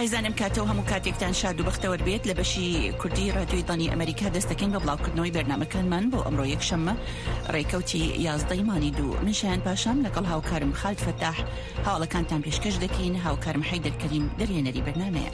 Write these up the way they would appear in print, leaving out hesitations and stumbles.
بەڕێزانم کاتەوە هەموو کاتێکتان شاد و بەختەوە بێت لە بەشی کوردی رادیۆی دانی ئەمریکا دەستەکەین بە بڵاوکردنەوەی بەرنامەکانمان بۆ ئەمڕۆ یەکشەممە ڕێکەوتی 11 مانی دوو من شایان پاشام لەگەڵ هاوکارم خالد فەتاح هەواڵەکانتان پێشکەش دەکەین. هاوکارم حەیدەر کەریم دەرهێنەری بەرنامەیە.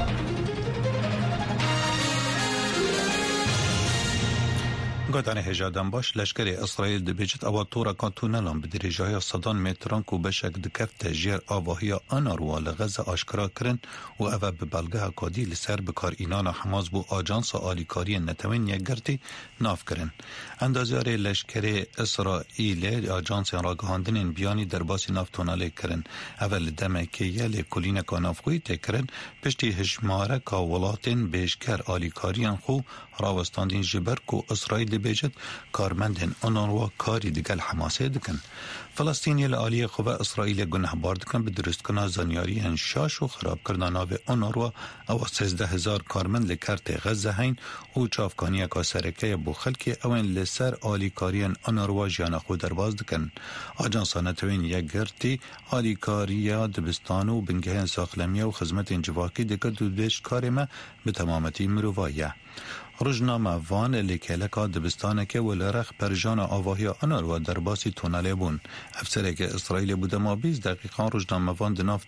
گۆدانە هێژادان باش لەشکری ئیسرائیل دەبێت ئەوە تۆڕەکان تونەلان بە درێژایە سەدان مێتران و بەشێک دکەفتە ژێر ئاڤاهیا ئەناڕوا لە غەزە ئاشکراکردن و ئەوە بە بەڵگەها کۆدی لەسەر بکارئینانە حەماس بۆ ئاجانسا ئالیکاریە نەتەوەین یەکگرتی نافکردن. ئەندازیارێ لەشکری ئیسرائیلێ ئاجانسیان ڕاگەهاندنên بیانی دەرباسی ناف تونەلێ کردن. ئەوە لە دەمێکەیە لێ کولینەکە نافخۆی تێکردن پشتی هژمارەکە وڵاتên بێژکەر ئالیکاریان خو ڕاوەستاندین ji ber ku İsrail dibêjit karmendên UNRWA karî digel Hemasê dikin. Filistîniyê li aliyê xwe İsraîlê gunehbar dikin bi durustkirina zanyariyên şaş û xerabkirina navê UNRWA ewa 13,000 karmend li kertê Xeze heyn û çavkaniyeka serekeye bo xelkê ewên li ser alîkariyên UNRWA jiyana xwe derbas dikin. Ajansa Netewên Yekgirtî alîkariya dibistan û bingehên saxlemiya û xizmetên civakî dikir û dibêj karê me bi temametî mirovaî ye. Rojname van lêkeleka dibistaneke û li rex perjana avahiya UNRWA derbasî tunelê bûn. Efsereke İsraîlê bû dema 20 deqîqan rojname van di nav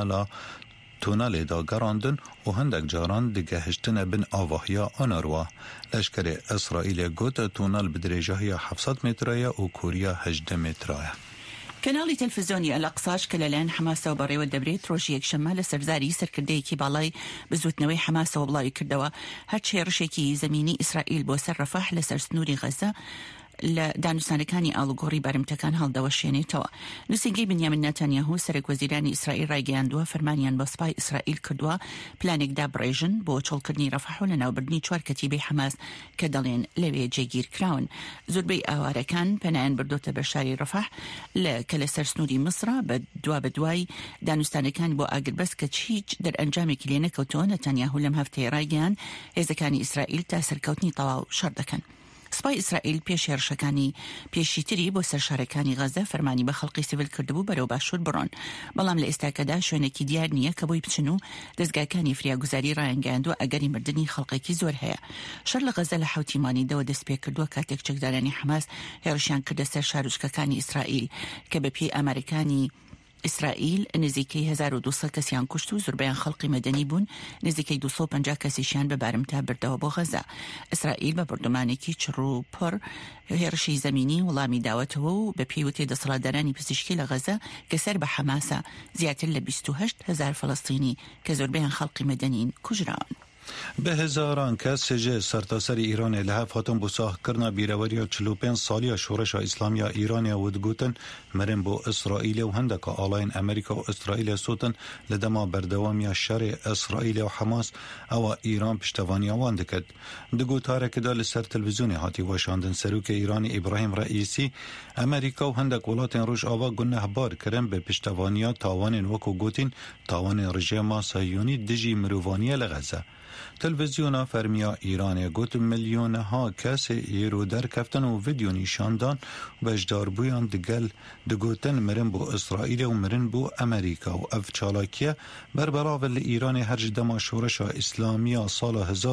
tunelê da gerandin û hindek caran digehiştine bin avahiya UNRWA. Leşkerê İsraîlê got tunel bi dirêjahiya 700 metreye û koriya 18 metreye. کەناڵی تەلڤیزیۆنی ئەلاقساش کە لەلایەن حەماسەوە بەڕێوە دەبرێت ڕۆژی یەکشەممە لە سەرزاری سەرکردەیەکی باڵای بزوتنەوەی حەماسەوە بڵاوی کردەوە هەرچی ڕشێکی زەمینی ئیسرائیل بۆ سەر ڕەفاح لە سەر سنووری غەزە لە دانوستانەکانی ئاڵوگۆڕی بارمتەکان هەڵدەوەشێنێتەوە. نووسینگەی بنیامین نەتانیاهو سەرۆک وەزیرانی ئیسرائیل ڕایگەیاندووە فەرمانیان بە سوپای ئیسرائیل کردووە پلانێک دابڕێژن بۆ چۆڵکردنی ڕەفاح و لەناوبردنی 4 کەتیبەی حەماس کە دەڵێن لەوێ جێگیر کراون. زۆربەی ئاوارەکان پەنایان بردۆتە بەشاری ڕەفاح کە لە سەر سنووری مسرە بە دوای دانوستانەکان بۆ ئاگربەست کە هیچ دەرئەنجامێکی لێ نەکەوتەوە. نەتانیاهو لەم هەفتەیە ڕایگەیاند هێزەکانی ئیسرائیل تا سەرکەوتنی تەواو شەڕ دەکەن. سپای ئیسرائیل پێش هێرشەکانی پێشیتری بۆ سەرشارەکانی غەزە فەرمانی بە خەڵقی سیڤیل کردبوو بەرەو باشوور بڕۆن. بەڵام لە ئێستاکەدا شوێنێکی دیار نییە کە بۆی بچن و دەستگاکانی فریاگوزاری ڕایەنگەیاندووە ئەگەری مردنی خەڵقێکی زۆر هەیە. شەڕ لە غەزە لە حوتی مانیدەوە دەست پێ کردووە کاتێک چەکدارانی حەماس هێرشیان کردە سەر شارۆچکەکانی ئیسرائیل کە بە پێی ئامارەکانی ئیسرائیل نزیکەی 1200 کەسیان کوشت و زۆربەیان خەڵقی مەدەنی بوون. نزیکەی 250 کەسیشیان بە بارمتا بردەوە بۆ غەزە. ئیسرائیل بە بردومانێکی چڕوپڕ هێرشی زەمینی وەڵامی داوەتەوە و بە پێیوتێ دەسەڵاتدارانی پزیشکی لە غەزە کە سەر بە حەماسە زیاتر لە 28,000 فەڵەستینی کە زۆربەیان خەڵقی مەدەنین کوژراون. به هزاران کس سجه سرتاسر ایران لحف هاتون بو ساخ کرنا بیروریا 45 سالیا شورش اسلامیا ایرانیا ودگوتن مرن بو اسرائیل و هندکا آلاین امریکا و اسرائیل سوتن لدما بردوامیا شر اسرائیل و حماس او ایران پشتوانی آوان دکد. دگو تارک دال سر تلویزیونی هاتی واشاندن سروک ایران ابراهیم رئیسی امریکا و هندک ولاتین روش آوا گنه بار کرن به پشتوانیا تاوان وکو گوتین تاوان رژیم صهیونی دجی مروانی لغزه. تلویزیونا فرمیا ایران گوت میلیونها کس ایرو در کفتن و ویدیو نشاندان بجدار بویان دگل دگوتن مرن بو اسرائیل و مرن بو امریکا و اف چالاکیه بربراول ایران هرج دما شورش اسلامیا سال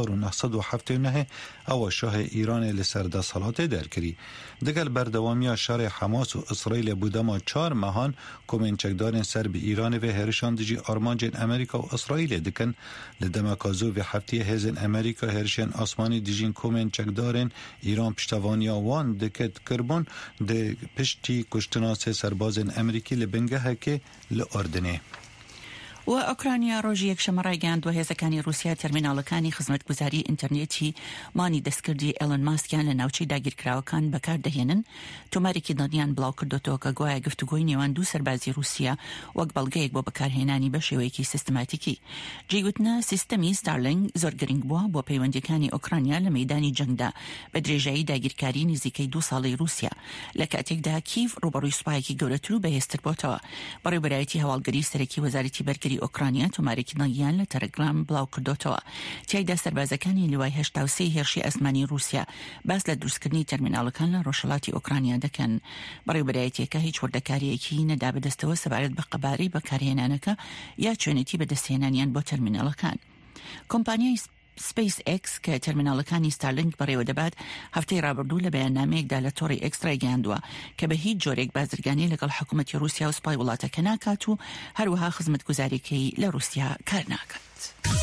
1979 او شاه ایران لسرده سالات درکری. دگل بردوامیا شر حماس و اسرائیل بودما 4 ماهان کومنچکدارن سر به ایران و هرشان دجی آرمانجن امریکا و اسرائیل دکن لدمکازو و هفته هزن امریکا هرشن آسمانی دیجین کومن چکدارن ایران پشتوانی وان دکت کربون ده پشتی کشتناس سربازن امریکی لبنگه که لأردنه. و ئۆکرانیا ڕۆژی یەکشەمە ڕایگەیاندووە هێزەکانی رووسیا تەرمیناڵەکانی خزمەتگوزاری ئینتەرنێتی مانی دەستکردی ئێلۆن ماسکیان لە ناوچەی داگیرکراوەکان بەکاردەهێنن. تۆمارێکی دڵنیان بڵاو کردوتەوە کە گوایە گفتوگۆی نێوان دوو سەربازی رووسیا وەک بەڵگەیەک بۆ بەکارهێنانی بە شێوەیەکی سیستماتیکی. جێگوتنە سیستەمی ستارلینگ زۆر گرنگ بووە بۆ پەیوەندیەکانی ئۆکرانیا لە مەیدانی جەنگدا بە درێژایی داگیرکاری نزیکەی 2 ساڵی رووسیا لە کاتێکدا کیف ڕوبەڕووی سوپایەکی گەورەتر و بەهێزتر بۆتەوە. بەڕێوەبەرایەتی هەواڵگەری سەرەکی وەزارەتی بەرگری هەرێمی ئۆکرانیا تۆمارێکیان لە تەلەگرام بڵاو کردوتەوە. تیایدا سەربازەکانی لەوای 83 هێرشی ئەسمانی رووسیا باس لە دروستکردنی تەرمیناڵەکان لە ڕۆژهەڵاتی ئۆکرانیا دەکەن. بەڕێوەبەرایەتیەکە هیچ وردەکاریەکی نەدا بەدەستەوە سەبارەت بە قەبارەی بەکارهێنانەکە یا چۆنێتی بەدەستهێنانیان بۆ تەرمیناڵەکان. کۆمپانیای سپیس ئێکس کە تەرمیناڵەکانی ستارلینک بەڕێوە دەبات هەفتەی ڕابردوو لە بەیاننامەیەکدا لە تۆڕی ئێکسترای گەیاندووە کە بە هیچ جۆرێک بازرگانی لەگەڵ حکوومەتی رووسیا و سپای وڵاتەکە ناکات و هەروەها خزمەتگوزاریەکەی لە رووسیا کار ناکات.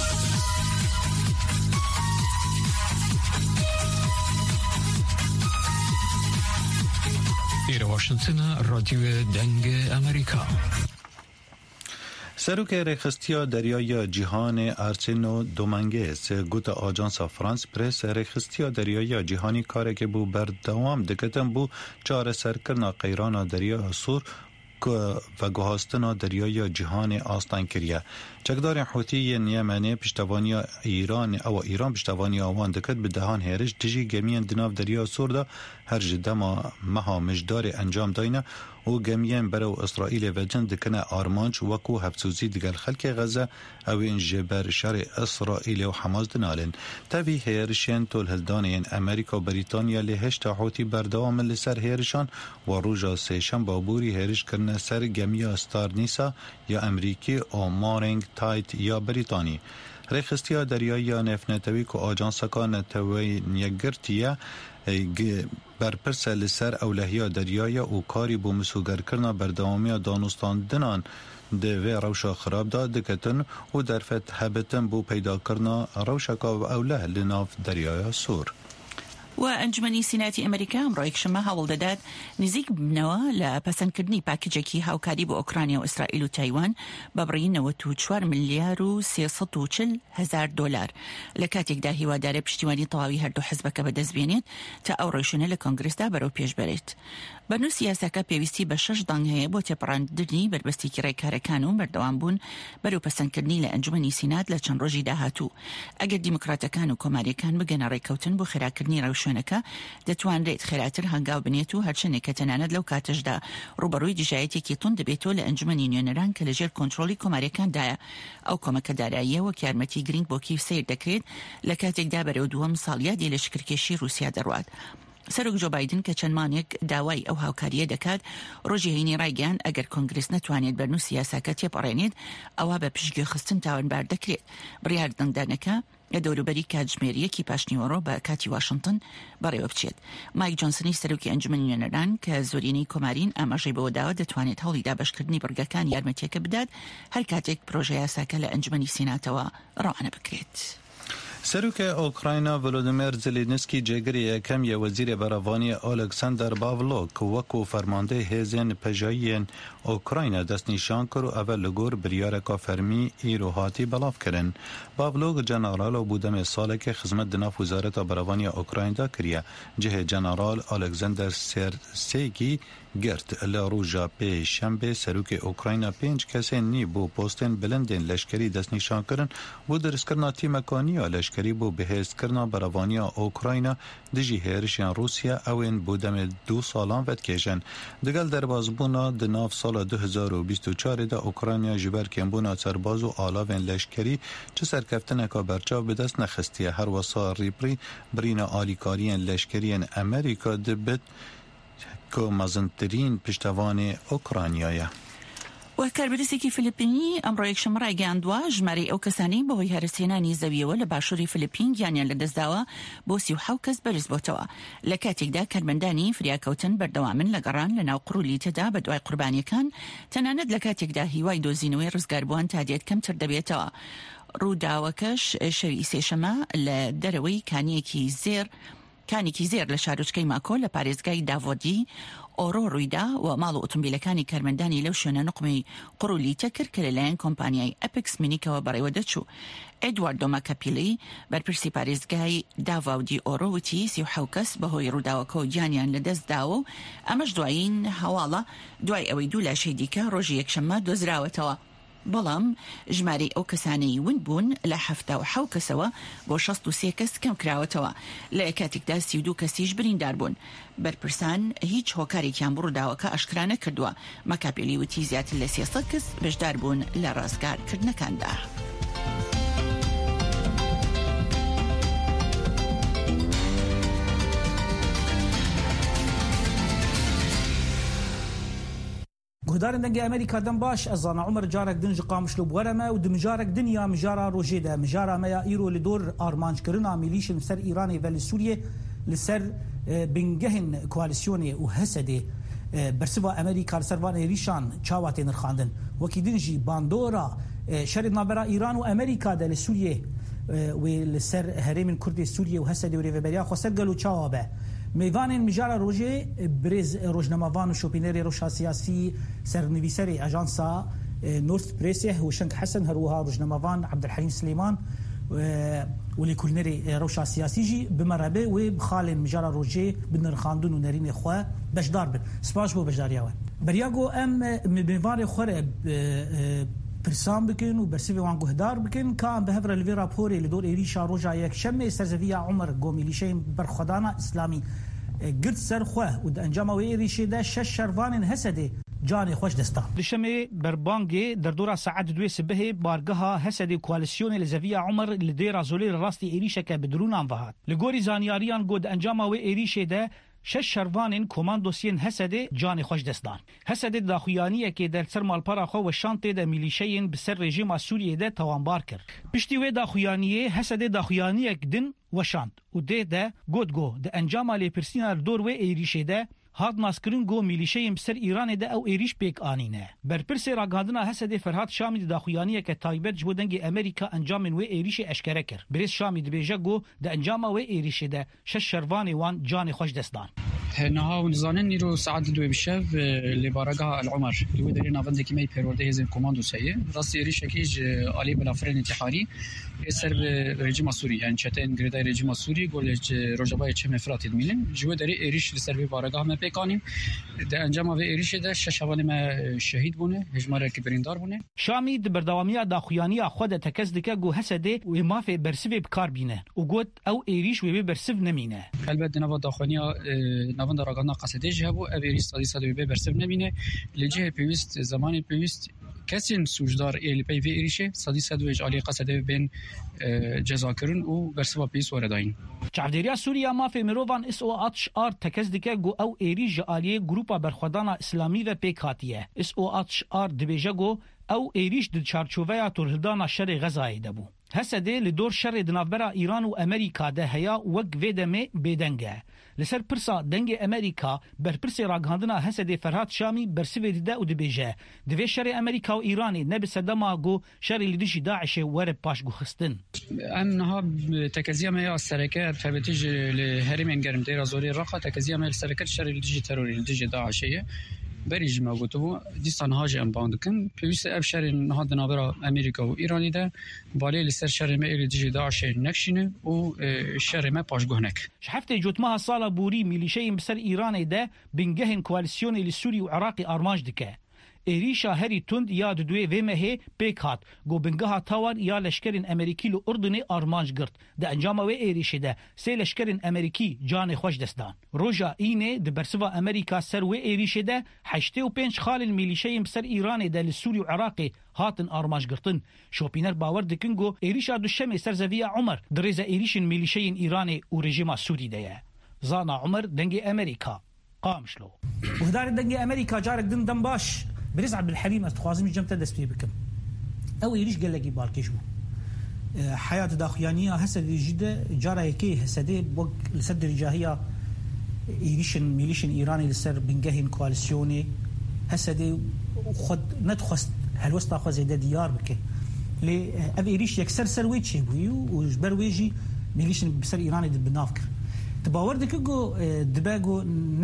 إلى واشنطن راديو دنگ أمريكا. سروک رخستیا دریای جهان ارچنو دومنگس گوت آژانس فرانس پرس رخستیا دریای جهانی کاری که بو بردوام دکتن بو چاره سرکرنا قیران دریای سور و گوهاستنا دریای جهان آستان کریه. چکدار حوتی یمنی پشتوانی ایران او ایران پشتوانی آوان دکت به دهان هرش دجی گمین دناف دریا سور دا هر جدما مها مجدار انجام داینه و گمین برو اسرائیل و جن دکنه آرمانچ وکو هفسوزی دگل خلق غزه او انجه بر شر اسرائیل و حماس دنالن. تاوی هرشین طول هلدانین امریکا و بریتانیا لهشت حوتی بردوام لسر هرشان و روژا سیشن بابوری هرش کرنه سر گمیا ستار نیسا یا امریکی او مارنگ تایت یا بریتانی. رخستیا دریایی نفنتوی که آجانسکا نتوی نیگرتیه برپرس لسر اولهیا دریایی و کاری بو مسوگر کرنا بردوامی دانستان دنان دوی روشا خراب دا دکتن و درفت حبتن بو پیدا کرنا روشکا و اوله لناف دریای سور. وأنجمني سيناتي أمريكا أمريك شما هاول دادات نزيك بنوا لبسنكردني باكيجكي هاوكاري بو أوكرانيا وإسرائيل وتايوان بابرين نوتو 4 مليار و 340 هزار دولار لكاتيك دا هوا داري بشتواني طواوي هردو حزبك بدز بينيت تا أوروشونه لكونغرس دا برو بيش بريت. بەنو سیاسەکە پێویستی بە 6 دەنگ هەیە بۆ تێپەڕاندنی بەربەستێکی ڕێکارەکان و بەردەوام بوون بەرەو پەسەندکردنی لە ئەنجومەنی سینات لە چەند ڕۆژی داهاتوو. ئەگەر دیموکراتەکان و کۆماریەکان بگەنە ڕێکەوتن بۆ خێراکردنی ڕەوشێنەکە دەتوانرێت خێراتر هەنگاو بنێت و هەرچەندێک کە تەنانەت لەو کاتەشدا ڕوبەڕووی دژایەتێکی تون دەبێتەوە لە ئەنجومەنی نوێنەران کە لەژێر کۆنتڕۆلی کۆماریەکاندایە. ئەو کۆمەکە داراییەوە کە یارمەتی گرنگ بۆ کیف سیر دەکرێت لە کاتێکدا بەرەو دووەم ساڵیادی لە شکرکێشی رووسیا دەڕوات. سەرۆک جۆ بایدن کە چەند مانێک داوای ئەو هاوکاریە دەکات ڕۆژی هەینی ڕایگەیاند ئەگەر کۆنگرس نەتوانێت بەرنو سیاساکە تێپەڕێنێت ئەوە بە پشتگوێ خستن تاوانبار دەکرێت. بڕیار دەنگدانەکە لە دەوروبەری کاتژمێریەکی پاشنیوەڕۆ بە کاتی واشنگتن بەڕێوە بچێت. مایک جۆنسنی سەرۆکی ئەنجومەنی نوێنەران کە زۆرینەی کۆمارین ئاماژەی بەوە داوە دەتوانێت هەوڵی دابەشکردنی بڕگەکان یارمەتیەکە بدات هەر کاتێک پرۆژە یاساکە لە ئەنجومەنی سیناتەوە ڕەوانە بکرێت. سروک اوکراینا ولودیمیر زلنسکی جگری یکم یا وزیر براوانی الکساندر پاولوک وکو فرمانده هزین پژایین اوکراینا دست نشان کرد و اول لگور بریارکا فرمی ایروهاتی بلاف کرن. پاولوک جنرال و بودم ساله که خدمت دناف وزارت براوانی اوکراین دا کریه. جه جنرال الکساندر سرسیگی گرت لروجا پی شنبه سروک اوکراینا 5 کسی نی بو پوستن بلندن لشکری دست نشان کرن و درست کرنا تیم کانیا لشکری بو بهست کرنا براوانی اوکراینا دجی هرشیان روسیا اوین بودم 2 سالان ود کشن. دگل در بازبونا دناف سال 2024 دا اوکراینیا جبر کمبونا سرباز و آلاوین لشکری چه سرکفتن که برچاو به دست نخستیه هر وسا ریپری برینا آلیکارین لشکرین امریکا دبت که مزنترین پشتوان اوکراینیایه. وەکاربەدەستێکی فیلیپینی ئەمڕۆ یەکشەمە ڕایگەیاندووە ژمارەی ئەو کەسانەی بەهۆی هەرسێنانی زەویەوە لە باشووری فیلیپین گیانیان لەدەستداوە بۆ 37 کەس بەرز بۆتەوە لە کاتێکدا کارمەندانی فریاکەوتن بەردەوامن لە گەڕان لە ناو قڕولی تێدا بە دوای قوربانیەکان تەنانەت لە کاتێکدا هیوای دۆزینەوەی ڕزگاربووان تا دێت کەمتر دەبێتەوە. ڕووداوەکەش شەوی سێشەمە لە دەرەوەی کانێکی زێر لە شارۆچکەی ماکۆ لە پارێزگای داڤۆدی ئۆرۆ ڕوویدا و ماڵ و ئۆتۆمبیلەکانی کارمەندانی لەو شوێنە نقمەی قڕولی تەکرد کە لەلایەن کۆمپانیای ئەپکس مینیکەوە بەڕێوە دەچوو. ئێدواردۆ ماکەپیلی بەرپرسی پارێزگای داڤاودی ئۆرۆ وتی 37 کەس بەهۆی ڕووداوەکە و گیانیان لەدەستداوە و ئەمەش دوایین هەواڵە دوای ئەوەی دوو لاشەی دیکە ڕۆژی یەکشەممە دۆزراوەتەوە. بەڵام ژمارەی ئەو کەسانەی ون بوون لە 77 کەسەوە بۆ 63 کەس کەم کراوەتەوە لە کاتێکدا 32 کەسیش بریندار بوون. بەرپرسان هیچ هۆکارێکیان بڕووداوەکە ئاشکرا نەکردووە، مەکاپێلی وتی زیاتر لە 300 کەس بەشدار بوون لە ڕازگارکردنەکاندا. گهدارن دنگ امریکا دم باش از آن عمر جارک دنج قامش لو بورما و دم جارک دنیا مجارا روجه ده مجارا ما ایرو لدور آرمانج کرنا میلیشن سر ایرانی و سوریه لسر بنگهن کواليسيوني و هسده برسوا امریکا سروان ریشان چاوات نرخاندن وکی دنجی باندورا شر نابرا ایران و امریکا ده لسوریه و لسر هرم کرد سوریه و هسده و ریوبریا خو سرگلو چاوابه میوان مجارا روجه برز روزنامه‌وان و شوپینری روشا سیاسی سرنویسری اژانسا نورث پريسه وشنك حسن هروها روزنامه‌وان عبدالحلیم سلیمان ولي كولنري روشا سياسيجي بمرابه وبخال مجارا روجه بنرخاندون ونرين خو بشدار بن سپاش بو بشداريا برياغو ام مبيوار خره پرسان بکن و برسیب وان گهدار بکن کام به هفر الوی راپوری لدور ایریشا روجا یک شمه سرزویا عمر گومیلیشه برخدانا اسلامی گرد سرخواه و د انجام و ایریشه ده شش شروان هسده جان خوش دستا دشمه بربانگی در دورا ساعت 2 صبح بارگها هسده کواليسيون لزویا عمر لديرا زولي راستی ایریشه که بدرون انوهات لگوری زانیاریان گود انجام و ایریشه ده شش شروان کماندوسین هسده جان خوش دستان هسده داخویانیه که در سر مالپارا خو و شانته ده میلیشین بسر رژیم سوریه ده توانبار کرد پشتی و داخویانیه هسده داخویانیه دن و شانت و ده گودگو ده انجام لی پرسینا دور و ایریشه ده هاد ناسکرین گو میلیشیم بسر ایران ده او ایریش پیک آنینه برپرس راگاندنا هسده فرهاد شامی ده داخویانیه که تایبت جبودنگ امریکا انجام و ایریش اشکره کرد بریز شامی ده بیجه گو ده انجام و ایریش ده شش شروان وان جان خوش دستان نها ونزانن نیرو ساعت 2 بشب لبارگاه العمر لو دری ناوند کی می پرورده هزم کماندو سایه راست ایریش کیج علی بلافرن انتحاری سر رژیم سوری یعنی چتن گردای رژیم سوری گولج روجبای چه مفرات میلن جو دری ایریش سر بارگاه ما پیکانیم ده انجام و ایریش ده ششوان ما شهید بونه هجماره کی بریندار بونه شامی د برداوامی داخویانی خود تکزدکه گو حسده و ما فی برسوی بکار بینه و گوت او ایریش و برسو نمینه البته نوا داخوانی نوند راگانا قصده جهبو اویریست صدی صدوی برسو نمینه لجه پیوست زمانی پیوست کسین سوجدار ال پی وی ایریشه صدی صدوی علی قصده بین جزا کرن و برسو پیس ورداین چعبدیریا سوریا ما فی مروان اس او اتش ار تکزدکه گو او ایریج علی گروپا برخدانا اسلامی و پیکاتیه اس او اتش ار دبیجه گو او ایریش د چارچوبیا تورهدانا شر غزای دبو هسده لدور شر دنابرا ایران و امریکا ده هيا وق ويدمه بدنگه لسر پرسا دنگ امریکا بر پرس راگاندنا هسده فرهاد شامی برسوی ده و دبیجه دوی شر امریکا و ایرانی نبی صدما گو شر لدیجی داعش ورب پاش گو خستن امنها تکزیه ما سرکه فبتیج لهرمین گرم دیر زوری رخا تکزیه ما سرکه شر لدیجی تروری لدیجی داعشیه بریج ما گفتم دیستان هاج ام باندکن پیوست افشار نهاد نابرا امریکا و ایرانی ده بالی لسر شر ما ایرجی داعش نکشینه و شر ما پاشگونک شحفت جوتما سالا بوری میلیشه بسر ایران ده بنگهن کواليسيون لسوری و عراق آرمانج دکه ایریشا هری تند یاد دوی ومه پیکات گو بنگها تاوان یا لشکرین امریکی لو اردن آرمانج گرد ده انجام و ایریش ده سه لشکرین امریکی جان خوش دستان روجا اینه ده برسوا امریکا سر و ایریش ده 85 خال میلیشه بسر ایران ده لسوری و عراق هاتن آرمانج گرتن شوپینر باور دکن گو ایریشا دوشم سرزویا عمر دریز ایریشن میلیشه ایران و رژیم سوری ده زانا عمر دنگ امریکا قامشلو وهدار دنگ امریکا جارك دم باش برز عبدالحلیم استخوازم جمت دست پی بکم او ایریش گلگی بارکش بو حیات داخویانیه هسده جده جاره یکی هسده بوگ لسد رجاهیه ایریشن میلیشن ایرانی لسر بنگهین کواليسيوني هسده خود ندخست هلوستا خوزیده دیار بکه لی او ایریش یک سر ویچه بوی و جبر ویجی میلیشن بسر ایرانی دب بناف کر تباور دکه گو دباگو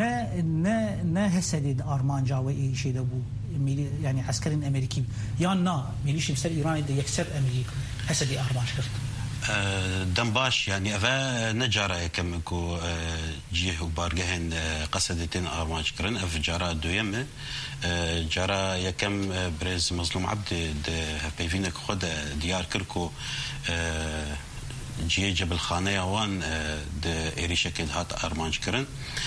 نه هسده آرمانجا و ایشه دبو يعني عسكري امريكي يا نا ميليش بسر ايران ده يكسر امريكا هسدي ارباش كرت دم باش يعني أفا نجارة كم كو جيه وبارجهن قصدتين أرماج كرن أف جارة دويمة جارة يكم برز مظلوم عبد بيفينك خد ديار كركو جيه جبل خانة وان د إيريشة كده هات أرماج كرن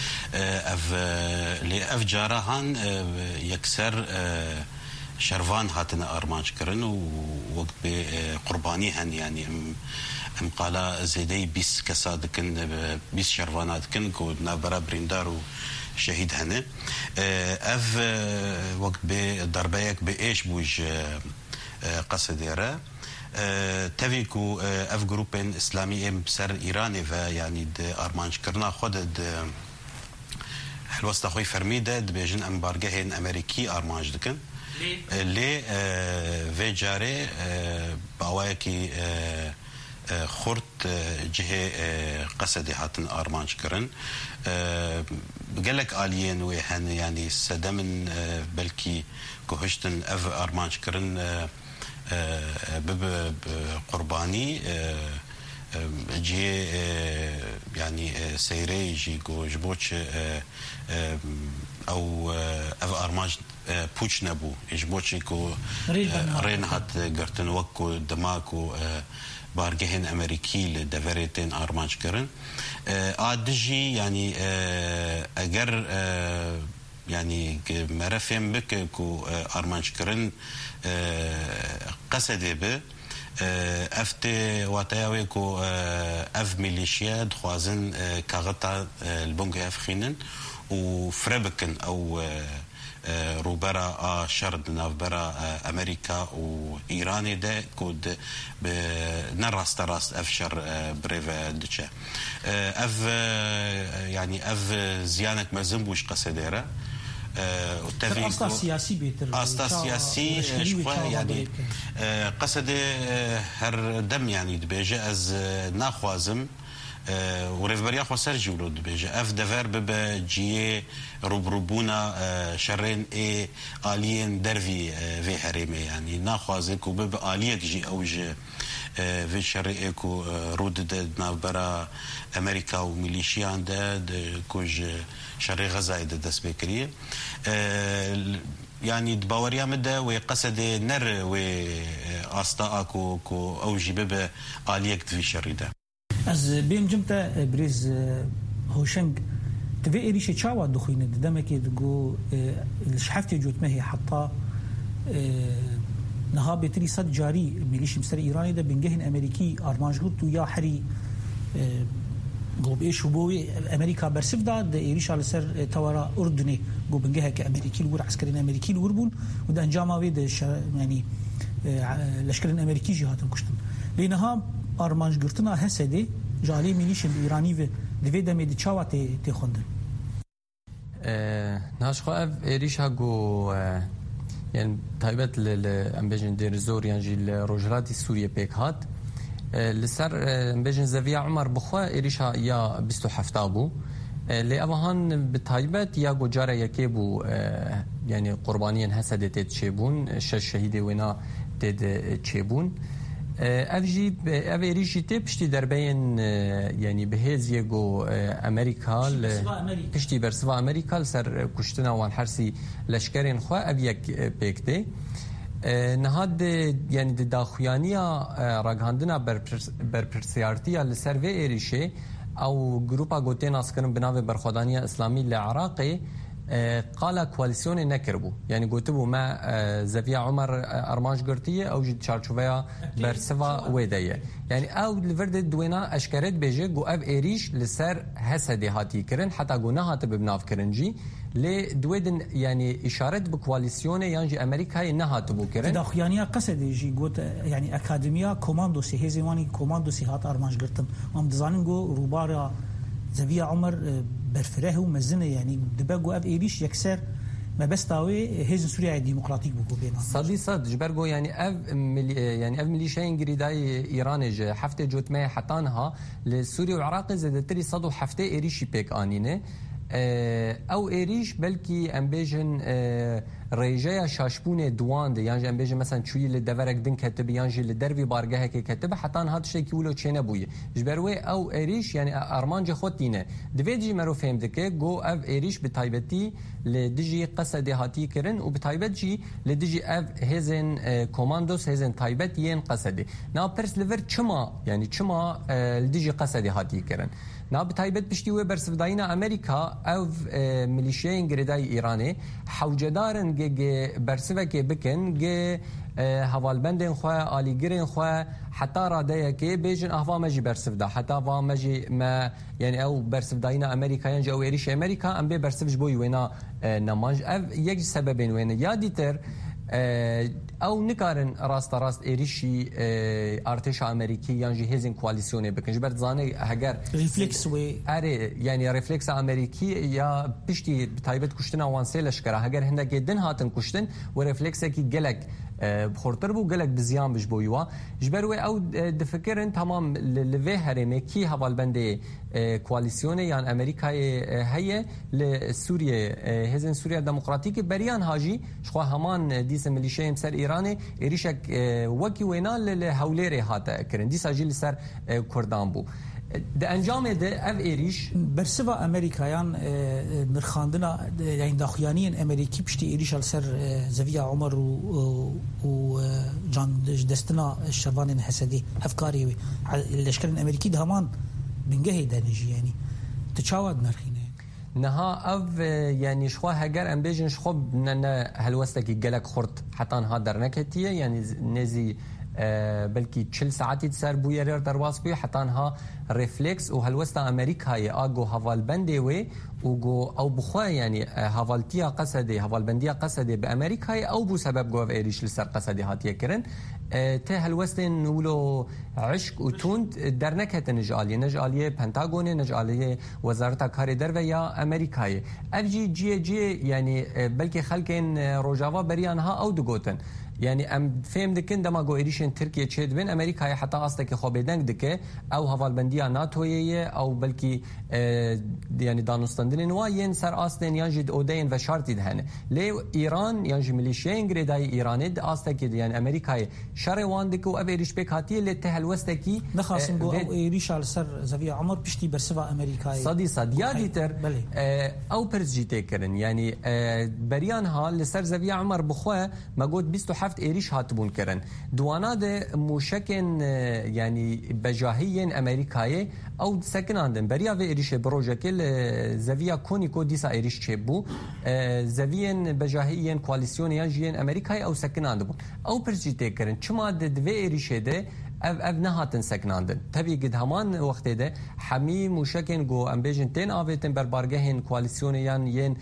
أف جارة هان يكسر شرفان هاتنا أرماج كرن ووقت بقرباني هن يعني قالا زيدي بيس كسادكن بيس شرفانات كن كو نابرا بريندار وشهيد هنا اف وقت بضربيك بايش بوج قصديرا تفيكو اف جروبين اسلامي ام بسر ايراني فيعني ارمانج كرنا خود الوسط اخوي فرميده بيجن ام بارجهن امريكي ارمانج دكن لي في جاري باواكي خورت جهه قصدي هاتن ارمانج كرن قالك الين وهن يعني سدمن بلكي كوهشتن اف ارمانج كرن بقرباني جي يعني سيري جي جبوتش او اف ارمانج بوش نبو جبوتش كو رين هات قرتن وكو دماكو بارجهن امريكي لدفرتين ارمانج كرن ادجي يعني اگر يعني مرفهم بك كو ارمانج كرن قصدي به افت واتاوي كو اف ميليشيا دخوازن كاغتا البنك افخينن وفربكن او روبرا شرد نافبرا امريكا وايران ده كود نراست راست افشر بريفا دتشا اف يعني اف زيانك مزنبوش قصديره أستا سياسي بيتر أستا سياسي يعني قصد هر دم يعني دبيجة از ناخوازم وريفبريا خو سرجي ولود دبيجة اف دفر ببا جيه روبروبونا شرين اي آليين درفي في حريمي يعني ناخوازك وببا آليك جي اوج في شري اكو رود نابرا امريكا وميليشيان ده كوج شري غزة دس بكريه يعني دباوريا مدة وقصد نر واسطاء كو اوجي ببا آليك في شري ده از بيم جمتا بريز هوشنگ تبي إيريش تشاوا دخين دمك يدقو الشحفتي جوت ما هي حتى نها بتري صد جاري ميليش مسر إيراني ده بنجهن أمريكي أرمانج قلت ويا حري قلب إيش هو أمريكا برسف ده إيريش على سر توارا أردني جو بنجها كأمريكي الور عسكريين أمريكي الوربون وده أنجاما ويد يعني لشكرين أمريكي جهاتهم كشتن لأنها أرمانج قرتنا هسده جالي ميليش الإيراني في دفيدا ميد تشاوا تخندن ناشخو اف إيريش هاجو يعني تايبت لأمبيجن دير زور يعني الروجرات سوريا بيك هات لسر أمبيجن زفيا عمر بخوا إيريشها يا بستو حفتابو لأوهان بتايبت يا جوجارة يكيبو يعني قربانيا هسده تتشيبون شهيدي ونا تتشيبون افجي افيريجي تبشتي دربين يعني بهز يجو امريكا بشتي برسوا امريكا سر كشتنا وان حرسي لشكرين خو ابيك بيكتي نهاد يعني داخويانيا راغاندنا بربرسيارتيا لسيرفي ايريشي او جروبا جوتين اسكن بناوي برخدانيا اسلامي لعراقي قال كواليسيون نكربو يعني قلتبو مع زفيا عمر أرمانج قرطية أو جد شارشوفيا برسفا ويداية يعني أو لفرد دوينا أشكرت بيجي قو أف إيريش لسر هسدي هاتي كرن حتى قو نهات ببناف كرنجي لدويدن يعني إشارة بكواليسيون يعني أمريكا هاي نهات بو كرن داخيانيا قصد يجي قوت يعني أكاديميا كوماندوسي هزيواني كوماندوسي هات أرمانج قرطن هم دزانن قو روبارا زفيا عمر برفره ومزنه يعني دباغو اف ايريش يكسر ما بس تاوي هيزن سوريا ديمقراطيك بو بينا صدي صد جبرغو يعني اف ميليشيا انجريداي ايرانج حفته جوت ما حطانها لسوريا والعراق زاد تري صدو حفته ايريشي بيك انينه او ایریش بلکی ام بیجن ريجايا شاشبون دوان دي يعني بيجي مثلا شوي للدفرك دين كتب يعني للدربي بارجها كي كتب حتى هذا الشيء كيولو تشينا بوي جبروي او اريش يعني ارمانج خوتينه دفيجي مرو فهم دكه جو اف اريش بتايبتي لدجي قصد هاتي كرن وبتايبتي لدجي اف هيزن كوماندوس هيزن تايبت ين قصدي نا بيرس ليفر چما يعني چما لدجي قصد هاتي كرن نا بتايبت بشتي و برسفداينا امريكا او ميليشيين غريداي ايراني حوجدارن برسفك بكن جي هوالبندن خو آلیگرین خو حتی راده که بیشن احوا مجی برسفدا حتی احوا مجی ما يعني او برسفداينا امريكا او ايريش امريكا ام بي برسفج بوي وينا نماج اف یک سببين وين يا ديتر او نکارن راست ایریشی ارتش امریکی یعنی هزین کواليسيون بكن جبرت زاني هگر ريفلكس وي اري يعني ريفلكس امریکی یا پشتی تایبت کشتن وانسه لشکره هگر هنده گدن هاتن کشتن و ريفلكس کی گلک بخورتر بو گلک بزیان بش بویوا جبر او دفکرن تمام لوی هرمه کی حوالبنده کواليسيون يعني امريكا هي لسوريا هزن سوريا ديمقراطيك بريان هاجي شخو همان ديس ميليشيا سر ايراني اريشك وكي وينا لهوليري هاتا كرن دي ساجي سر كردان بو د انجام ده اف ايريش برسوا امريكايان نرخاندنا يعني داخيانين امريكي بشتي ايريش سر زويا عمر و جان دستنا الشبان حسدي افكاري الاشكال الامريكي دهمان بنجهي دانجي يعني تشاود نرخينه نها اف يعني شخوا هجر ام بيجن شخوب نن هلوستك جلك خرط حتى هادر نكتيه يعني نزي بلكي 40 ساعات تسر بو يرير درواس بي حتى انها ريفلكس وهلوستا امريكا يا اجو هافال بندوي وجو او بخوا يعني هافالتيا قصدي هافالبنديا قصدي بامريكا او بو سبب جو ايريش لسر قصدي هاتيه كرن ته هلوستن نولو عشق وتوند درنكت نجاليه بنتاغون نجاليه وزاره كاري در ويا امريكا اف جي يعني بلكي خلكن روجاوا بريانها او دغوتن يعني ام فهم دكن دما جو ايريشن تركيا تشد بين امريكا حتى اصلك خوبدنگ دكه او هوالبنديا ناتويه او بلكي يعني دانستندن نواين سر اصلن ينجد اودين و شرطي دهن لي ايران ينج ميليشيا غريداي ايران اصلك يعني امريكا شروان دكو ابيريش بك هاتي لتهلوستكي نخاسن جو او ايريش على سر زويا عمر بشتي برسوا امريكا صدي يا ديتر او برزجي تكرن يعني بريانها لسر زويا عمر بخوا ما قد 27 ايريش هاتبون كرن دوانا ده موشكن يعني بجاهيين امريكاي او سكن عندن بريا في ايريش بروجكل زويا كونيكو ديسا ايريش تشبو زويين بجاهيين كواليسيون يجين امريكاي او سكن عندن او برجيتي كرن چما ده ايريش ده اف نهاتن سكناندن تبي قد همان وقت ده حمي موشكن جو امبيجن تين افيتن بربارجهن كواليسيون ين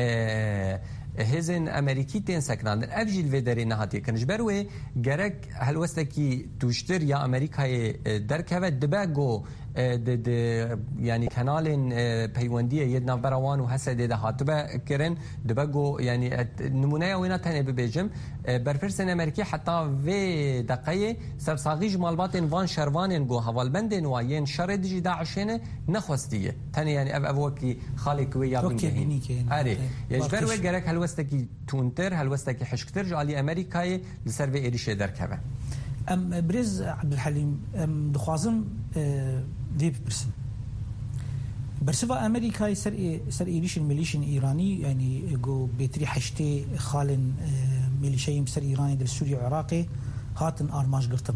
هزن امریکی تین سکناندن افجیل ویدری نهاتی کنج بروی گرک هلوستکی توشتر یا امریکای درکوه دباگو يعني كانال بيونديه يدنا بروان وهسه ده هاتبه كرن دباگو يعني نمونه وينا تاني ببيجم برفرسن امريكي حتى في دقيه سرساغيج مالبات وان شروان جو حوالبندن وين شر دجي داعشين نخوستيه تاني يعني ابوكي خالق ويا بنجهين اري يجبر وغرك هلوستكي تونتر هلوستكي حشكتر جالي امريكاي لسر ايريش دركبه ام بريز عبد الحليم دخوازم دي برسن برسفا امريكا سر ايريش الميليشن ايراني يعني جو بيتري حشتي خالن ميليشيا سر ايراني در سوريا وعراقي هاتن ارماج قرتن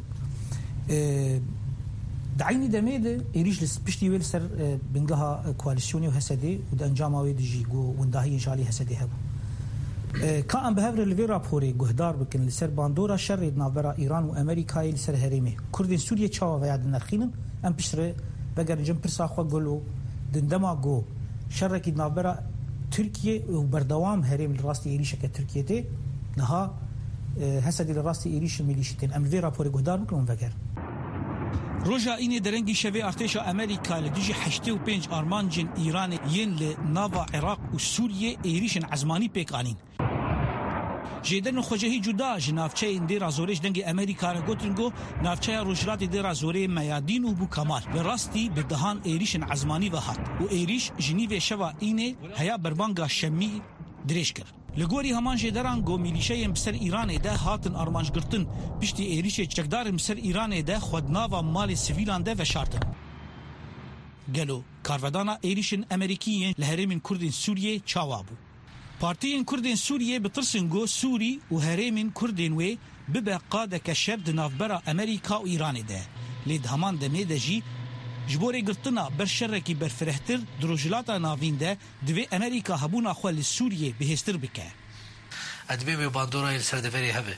دعيني دميد ايريش لسبشتي ويل سر بنجها كواليسيوني وهسدي ودانجاما ويدجي جو ونداهي انشالي هسدي هبو كان بهفر الفيرا بوري جهدار بكن لسر باندورا شر نافرا ايران وامريكا لسر هريمه كردين سوريا تشاوا وياد نرخين ام بشر بقر جمبر ساخوا قولوا دندما جو شرك نافرا تركيا وبردوام هريم الراستي ايريش كتركيا تي لها هسدي الراستي ايريش ميليشتين ام الفيرا بوري جهدار بكن فكر روجا اینی درنگی شوی ارتشا امریکا لدیجی 85 آرمانجن ایران ین لناوا عراق و سوریه ایریشن عزمانی پیکانین جیدن خوجهی جدا جنافچه اندی رازورش دنگ امریکا را گوترنگو نافچه روجلات دی رازوری میادین و بو کمال به راستی به دهان ایریشن عزمانی و هات و ایریش جنیو شوا اینه هیا بربانگا شمی دریش کرد لگوری همان جدران گو میلیشه بسر ایران ده هاتن آرمانج گرتن پشتی ایریش چکدار بسر ایران ده خودنا و مال سیویلان ده و شارتن گلو کارودانا ایریشن امریکیین لهرمین کردین سوریه چاوابو پارتیین کردین سوریه بترسنگو سوری و هرمین کردین وی ببقا دک شرد نافبرا امریکا و ایران ده لید همان دمه ده جی جبوری گرتنا بر شرکی بر فرهتر دروجلاتا ناوین ده دوی امریکا هبونا خوال سوریه بهستر بکه ادبی به باندورا ایل سردفری هبه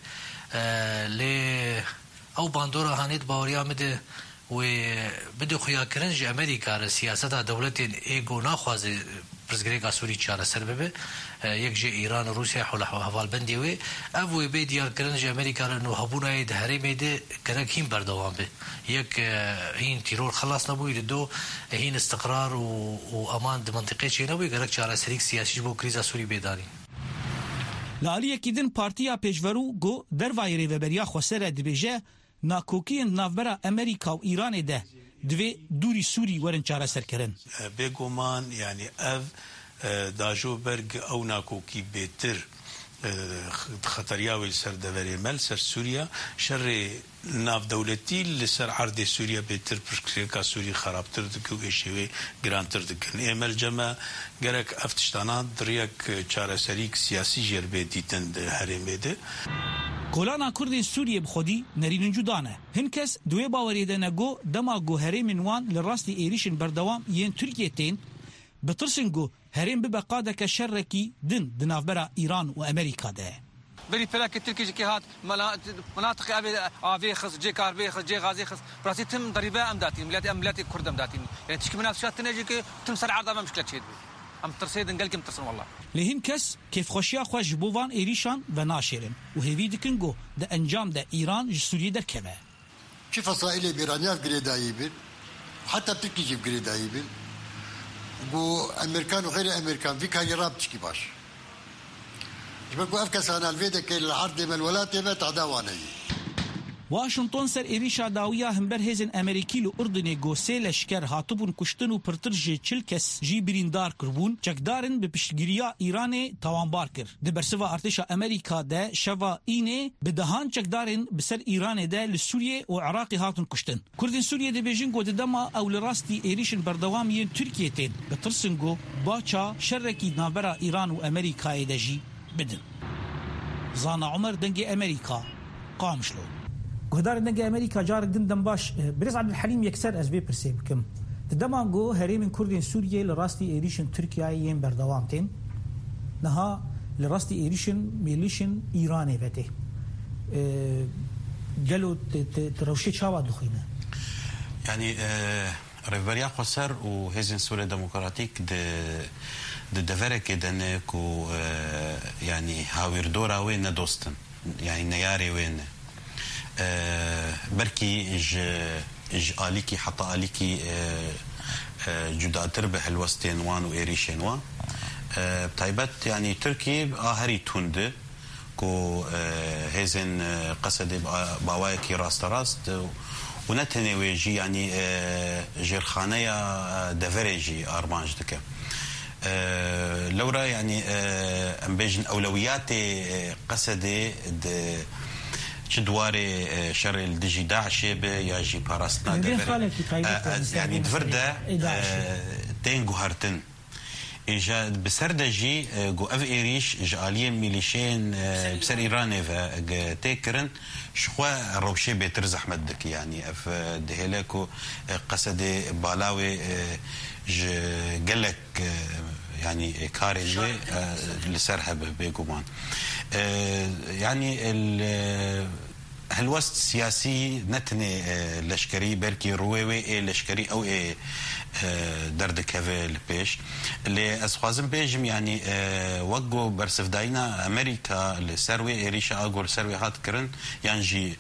لی او باندورا هانید باوریا مده و بده خویا کرنج امریکا را سیاست دولتین ایگو ناخوازه پرزگریگا سوری چاره سر ببه یک جه ایران و روسیه حول حوال بندی وی او بی دیار کرنج امریکا را نو هبونای ده هرمی ده گرک هین بردوان به یک هین تیرور خلاص نبوید دو هین استقرار و امان ده منطقه چی نبوید گرک چاره سریک سیاسی بو کریزا سوری بیدانی لالیه کدن پارتیا پیشورو گو دروایری و بریا خوصره دبیجه ناکوکی نافبرا امریکا و ایران ده دوی دوری سوری ورن چاره سر کرن بگومان یعنی اف داجو برگ او ناکوکی بیتر خطریاوی سر دوری مل سر سوریا شر ناف دولتی لسر عرض سوریا بیتر پرسکریکا سوری خرابتر دکو ایشوی گرانتر دکن ایمل جمع گرک افتشتانات دریک چاره سریک سیاسی جربه دیتن ده هرمه ده کولانا کردین سوریه بخودی نرین جدانه هنکس دوی باوری ده نگو دما گو هرم وان لراستی ایریشن بردوام ین ترکیه تین بترسن گو هرم ببقا دک شرکی دن دنافبرا ایران و امریکا ده بری فلاك التركي جي هات مناطق ابي خص جي كاربي خص جي غازي خص براسي تم ضريبه امداتي ملاتي كرد امداتي يعني تشكي منافسات تنجي تم سر عرضه ما مشكله شيء ام ترسيد نقلك مترسن والله لهن کس کیف خوشیا خوش بووان ایریشان و ناشرن و هیوی دکنگو ده انجام ده ایران سوریه در کمه شي فصائل بيرانيا في قريداي بير حتى تركي في قريداي بير و امريكان وغير امريكان في كان يراب تشكي باش جبكو افكس انا الفيدك العرض من الولايات ما تعداواني واشنطن سر ایریشا داویا همبر هزن امریکی لو اردن گوسه لشکر هاتبون کشتن و پرترج چلکس جی بریندار کربون چکدارن به پشتگیریا ایران توانبار کر ده برسوا ارتشا امریکا ده شوا اینه به دهان چکدارن بسر ایران ده لسوریه و عراق هاتن کشتن کردن سوریه ده بیجن گو دما او لراستی ایریشن بردوام ین ترکیه تین بترسنگو باچا شرکی نابرا ایران و امریکا ده جی بدن زانا عمر دنگ امریکا قامشلو گهدار دنگ امریکا جارك دندن باش برز عبد الحليم يكسر از بي برسيب كم تدمان جو هريم كردين سوريا لراستي ايريشن تركيا ين بردوامتين نها لراستي ايريشن ميليشن ايراني بته قالوا تروشي شاوا دخينا يعني ريفريا خسر وهزن سوريا ديمقراطيك de deverek denek و يعني هاوير دورا وين دوستن يعني نياري وين بركي اج آليكي حتى آليكي جدا تربح الوستين وان وإيريشين وان بتايبت يعني تركي هري توند كو هزن قصد باوايكي راست ونتني ويجي يعني جيرخانيا دفريجي أرمانج دكا لورا يعني ام بيجن اولوياتي قصدي شدواري شر الدجي داعش يا جي باراستنا يعني دفردا تين هارتن اجا بسردجي جو اف ايريش جالين ميليشين بسر ايران تيكرن شخوا روشي بيترز احمد دك يعني اف دهلكو قصدي بالاوي قالك يعني كاري لسرحب بيقومان يعني هالوسط سياسي نتني لشكري بركي رويوي لشكري او درد كافيل بيش اللي اسخوازم بيجم يعني وقو برسف داينا امريكا لسروي ريشا اقول سروي هات كرن يعني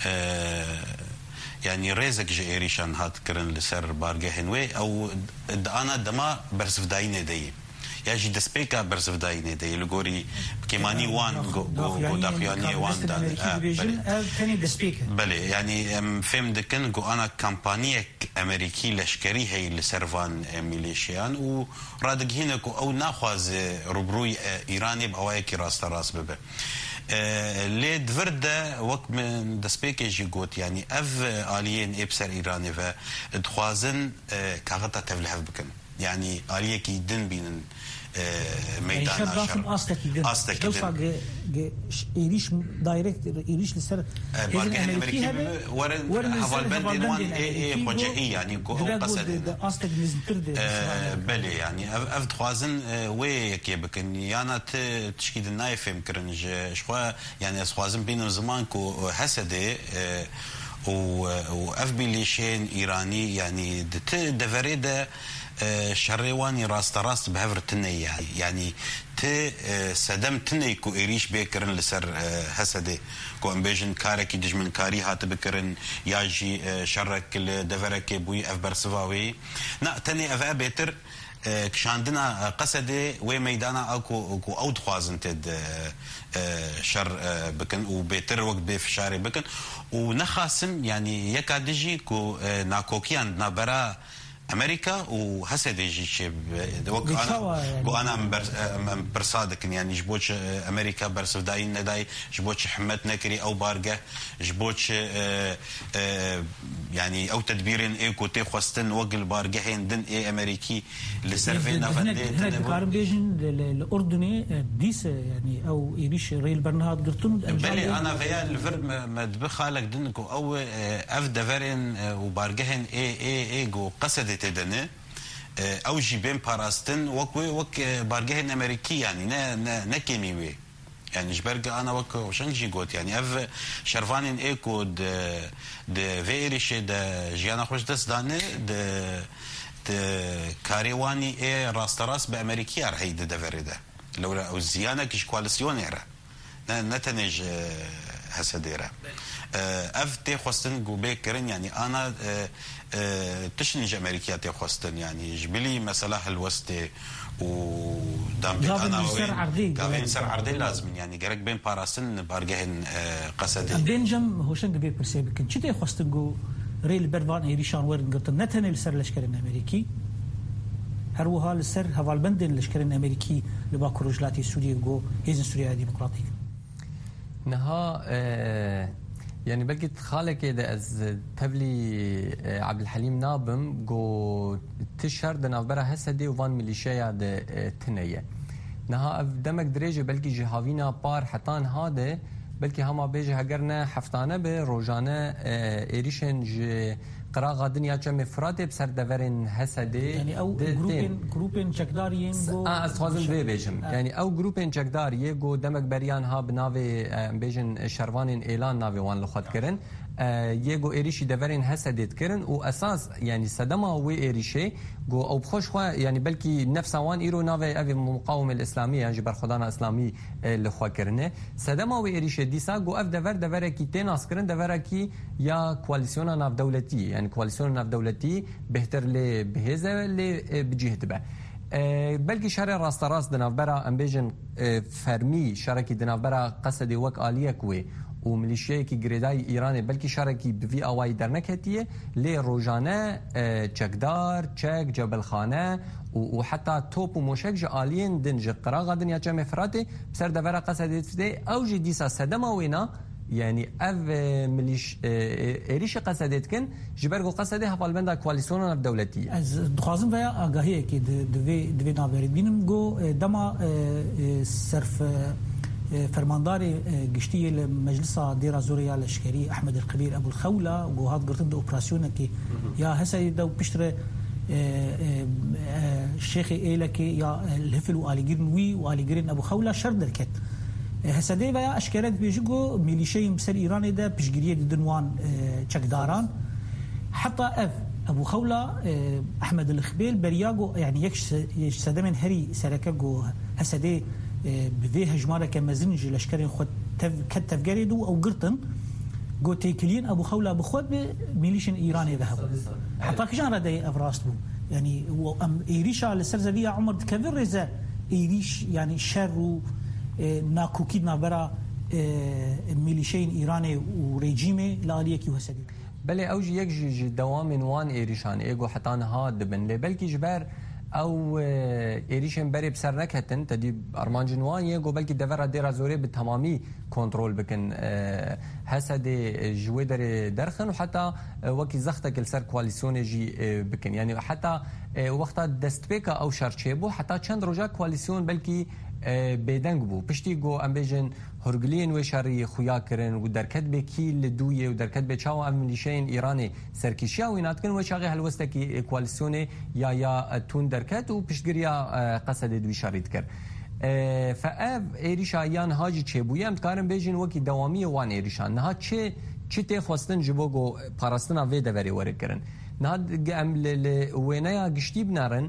يعني ريزك جي ريشان هات كرن لسر بارجه هنوي او انا دما برسف داينه دي يجي دسبيكا برزفدايني دي لغوري كيماني وان جو داخياني وان تاني دسبيكا بله يعني فهم دكن جو انا كامبانيا امريكي لشكري هي لسرفان ميليشيان ورادق هنا او ناخذ ربروي ايراني بأوايكي راس راس ببه لي دفرده وقت من دسبيكي جي قوت يعني اف آليين ابسر ايراني فدخوازن كاغتا تفلحف بكن يعني آلية كي دن بين ميدان أصلك دن إيريش دايركت إيريش لسر بارجه الأمريكي ورن هفال بندن وان إيه خجائي يعني كو قصد أصلك نزمترد بلي يعني أفد خوازن ويكي بكن يانا تشكيد النايف مكرنج شخوا يعني أسخوازن بين زمان كو حسده وأف بيليشين إيراني يعني دفريده شرواني راست راست بهفر تني يعني سدم تني كو إيريش بيكرن لسر هسده كو امبيجن كاركي دجمن كاري هات بكرن ياجي شرك دفرك بوي اف برسواوي نا تني اف بيتر كشاندنا قصدي وي ميدانا اكو اود خوازن تد شر بكن وبيتر وقت بفشاري بكن ونخاسم يعني يكادجي كو ناكوكيان نابرا امريكا وهسه يجي شيء انا برصادك يعني جبوش امريكا برسوداين نداي جبوش حمد نكري او بارقه جبوش يعني او تدبيرين اي كوتي خواستن وقل بارقهين دن اي امريكي لسرفينا هناك قارن بيجن الاردني ديس يعني او يريش ريل برنهاد قرطن بلي انا فيا الفرد ما دبخالك دنكو او اف دفرين وبارقهين اي جو قصد تدنه او جيبين باراستن وك بارجهن امريكي يعني نا كيميوي يعني جبرج انا وك وشنجي قوت يعني اف شرفانين ايكو د فيريش د جيانا خوش دس دانه د كاريواني اي راستراس بامريكي ار هيد دفرده لو او زيانه كش كواليسيون يرا نتنج هسديره اف تي خوستن جو بيكرن يعني انا تشنج امريكيات خوستن يعني جبلي مساله الوسطي ودام بين انا وين سر عرضي لازم يعني جرك بين باراسن بارجهن قصدي بينجم هوشن دبي برسيب كن شتي خوستن جو ريل برفان ايريشان ورن قلت نتن السر لشكر الامريكي هروها السر هفال بندن لشكر الامريكي لباكو رجلاتي سوريا جو هيزن سوريا الديمقراطيه نها يعني بلكي خالك إذا از تبلي عبد الحليم نابم جو تشهر دنافبرا هسدي وفان ميليشيا د تنية نها دمك دريجة بلكي جهاوينا بار حتان هذا بلكي هما بيجي هجرنا حفتانة بروجانا إيريشن ج قراغا دنيا كم فراتي بسر دفرين هسدي يعني او جروبين چکداريين جو استخوازن في بيجم يعني او جروبين چکداريه جو دمك بريان ها بناوي بيجن شروانين اعلان ناوي وان لخوت كرن يجو إيريشي دفرين هسدت كرن وأساس يعني صدمة وإيريشي جو أو بخوش خوا يعني بلكي نفس وان إيرو نافي أبي المقاومة الإسلامية يعني جبر خدانا إسلامي لخوا كرنه صدمة وإيريشي ديسا جو أف دفر كي تناس كرن دفر كي يا كواليسيون ناف دولتي يعني كواليسيون ناف دولتي بهتر لي بهذا اللي بجهة به بلكي شهر راست راست دنافبرا أمبيجن فرمي شركي دنافبرا قصدي وك آلية كوي وميليشياي كي غريداي ايراني بلكي شاركي بفي اواي درنكتيه لي روجانه چکدار چک جبل خانه وحتى توب وموشك جالين دنج قراغا دنيا جمع فراتي بسر دفرا قصدت فدي او جي ديسا سدما وينا يعني اف مليش ايريش قصدت كن جبرغو قصدي هفال بندا كواليسيون الدولتيه از دخوازم ويا اگاهي كي دوي نابري بينم جو دما صرف فرمانداري قشتي المجلس ديرا زوريا الاشكري احمد القبير ابو الخوله وهاد قرطن دو اوبراسيون كي يا هسه دو بشتر الشيخ ايلكي يا الهفل والي جرنوي والي جرين ابو خوله شردركت هسه دي بقى اشكرت بيجو ميليشيا بسر ايران ده بشجريه دنوان چکداران حتى ابو خوله احمد الخبيل برياغو يعني يكش سدمن هري سركغو هسه دي بذي هجمارة كمزنج لشكرين خد كتف جريدو أو قرطن جو تيكلين أبو خولة أبو خود بميليشن إيراني ذهب حتى كجان ردي أفراست بو يعني وأم إيريشا للسرزبية عمر كبير رزا إيريش يعني شر ناكوكيدنا برا ميليشين إيراني وريجيمي لآلية كيو هسدي بله اوجي يكجي دوام وان ايريشان ايجو حتى هاد بن بلكي جبر او ايريشن بري بسر نكهتن تدي ارمان جنوان يجو بلكي دفر ديرا زوري بالتمامي كنترول بكن هسد جويدر درخن وحتى وكي زختك السر كواليسيون جي بكن يعني حتى وقت دستبيكا او شرچيبو حتى چند روجا كواليسيون بلكي بيدنگ بو پشتی گو ام بیجن هرگلین و شری خویا کرن و درکت به کیل دویه و درکت به چاو امنیشین ایرانی سرکیشیا و اینات کن و شاقی هلوسته کی کوالسیون یا تون درکت و پشتگریا قصد دوی شرید کر فاف ایریشا یان هاجی چه بوی ام کارم بیجن وکی دوامی وان ایریشان نه چه ته خواستن جبو گو پاراستنا و دوری ور کرن نه ام وینایا گشتی بنارن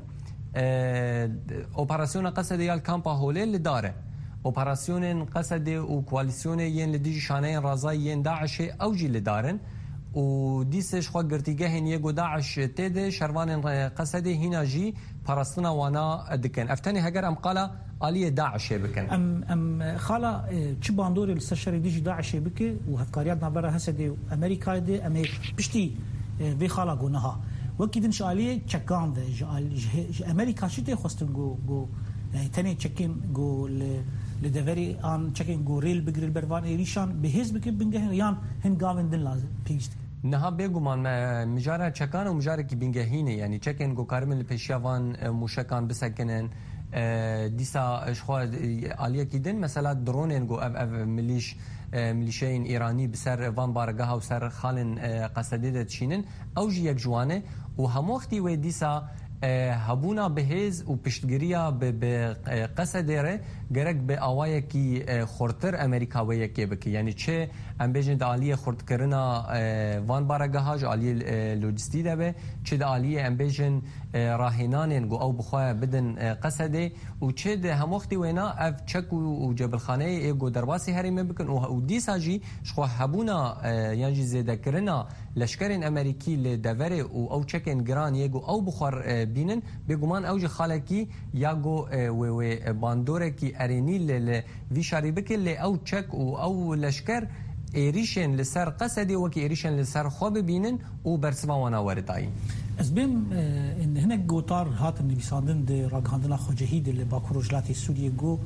اوبراسيون قصد يال كامبا هوليل لداره اوبراسيون قصد و كواليسيون ين لدي شانين رازاي ين داعش اوجي لدارن و ديسش خو غرتيگه هن يگو داعش تد شروان قصد هنا جي پرستنا وانا دكن افتني هجر ام قال آلية داعش بكن ام خالا چه باندور السشري ديجي داعش بك و هفكارياتنا برا هسد امريكا دي ام بشتي في خالا گناها وكيدن شاليه تشكان ده امريكا شتي خواستن جو يعني تاني تشكين جو لدفري ان تشكين جو ريل بغريل بروان ايريشان بهز بك بنگه يان هن گاوند لازم بيست نها بيگومان مجاره چکان و مجاره کی بنگهینه يعني چکن گو کارمل پیشوان موشکان بسکنن دیسا اشخوا عالیه کیدن مثلا درونن گو اف ملیشین ایرانی بسر وان بارگاه و سر خالن قصدیده تشینن اوجی یک جوانه و هم وقتی و دیسا هبونا بهز و پشتگیریا به قصدیره گرک به آوای کی خورتر امریکاوی کی بکی یعنی چه ام بیجن عالیه خورد کرنا وان بارگاه عالیه لوجستی ده به چه عالیه ام بیجن راهنانن گو او بخواه بدن قصده و چه ده هم وقتی وینا اف چک و جبل خانه ایگو درواسی هریمه بکن و دیسا جی شخو هبونا یعنی زیده کرنا لشکرین امریکی لدوره و او چکن گران یگو او بخور بینن بگومان اوج خالکی یاگو و باندوره کی ارینی ل وی شریبک ل او چک و او لشکر ایریشن لسر قصدی وکی ایریشن لسر خواب بینن و برسما وانا وردایی از بیم ان هناك گوتار هاتن بيساندن دي راغاندنا خوجهيد اللي باكروجلاتي سوريا جو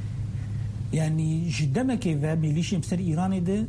يعني جدمك و ميليشيا مسر ايراني ده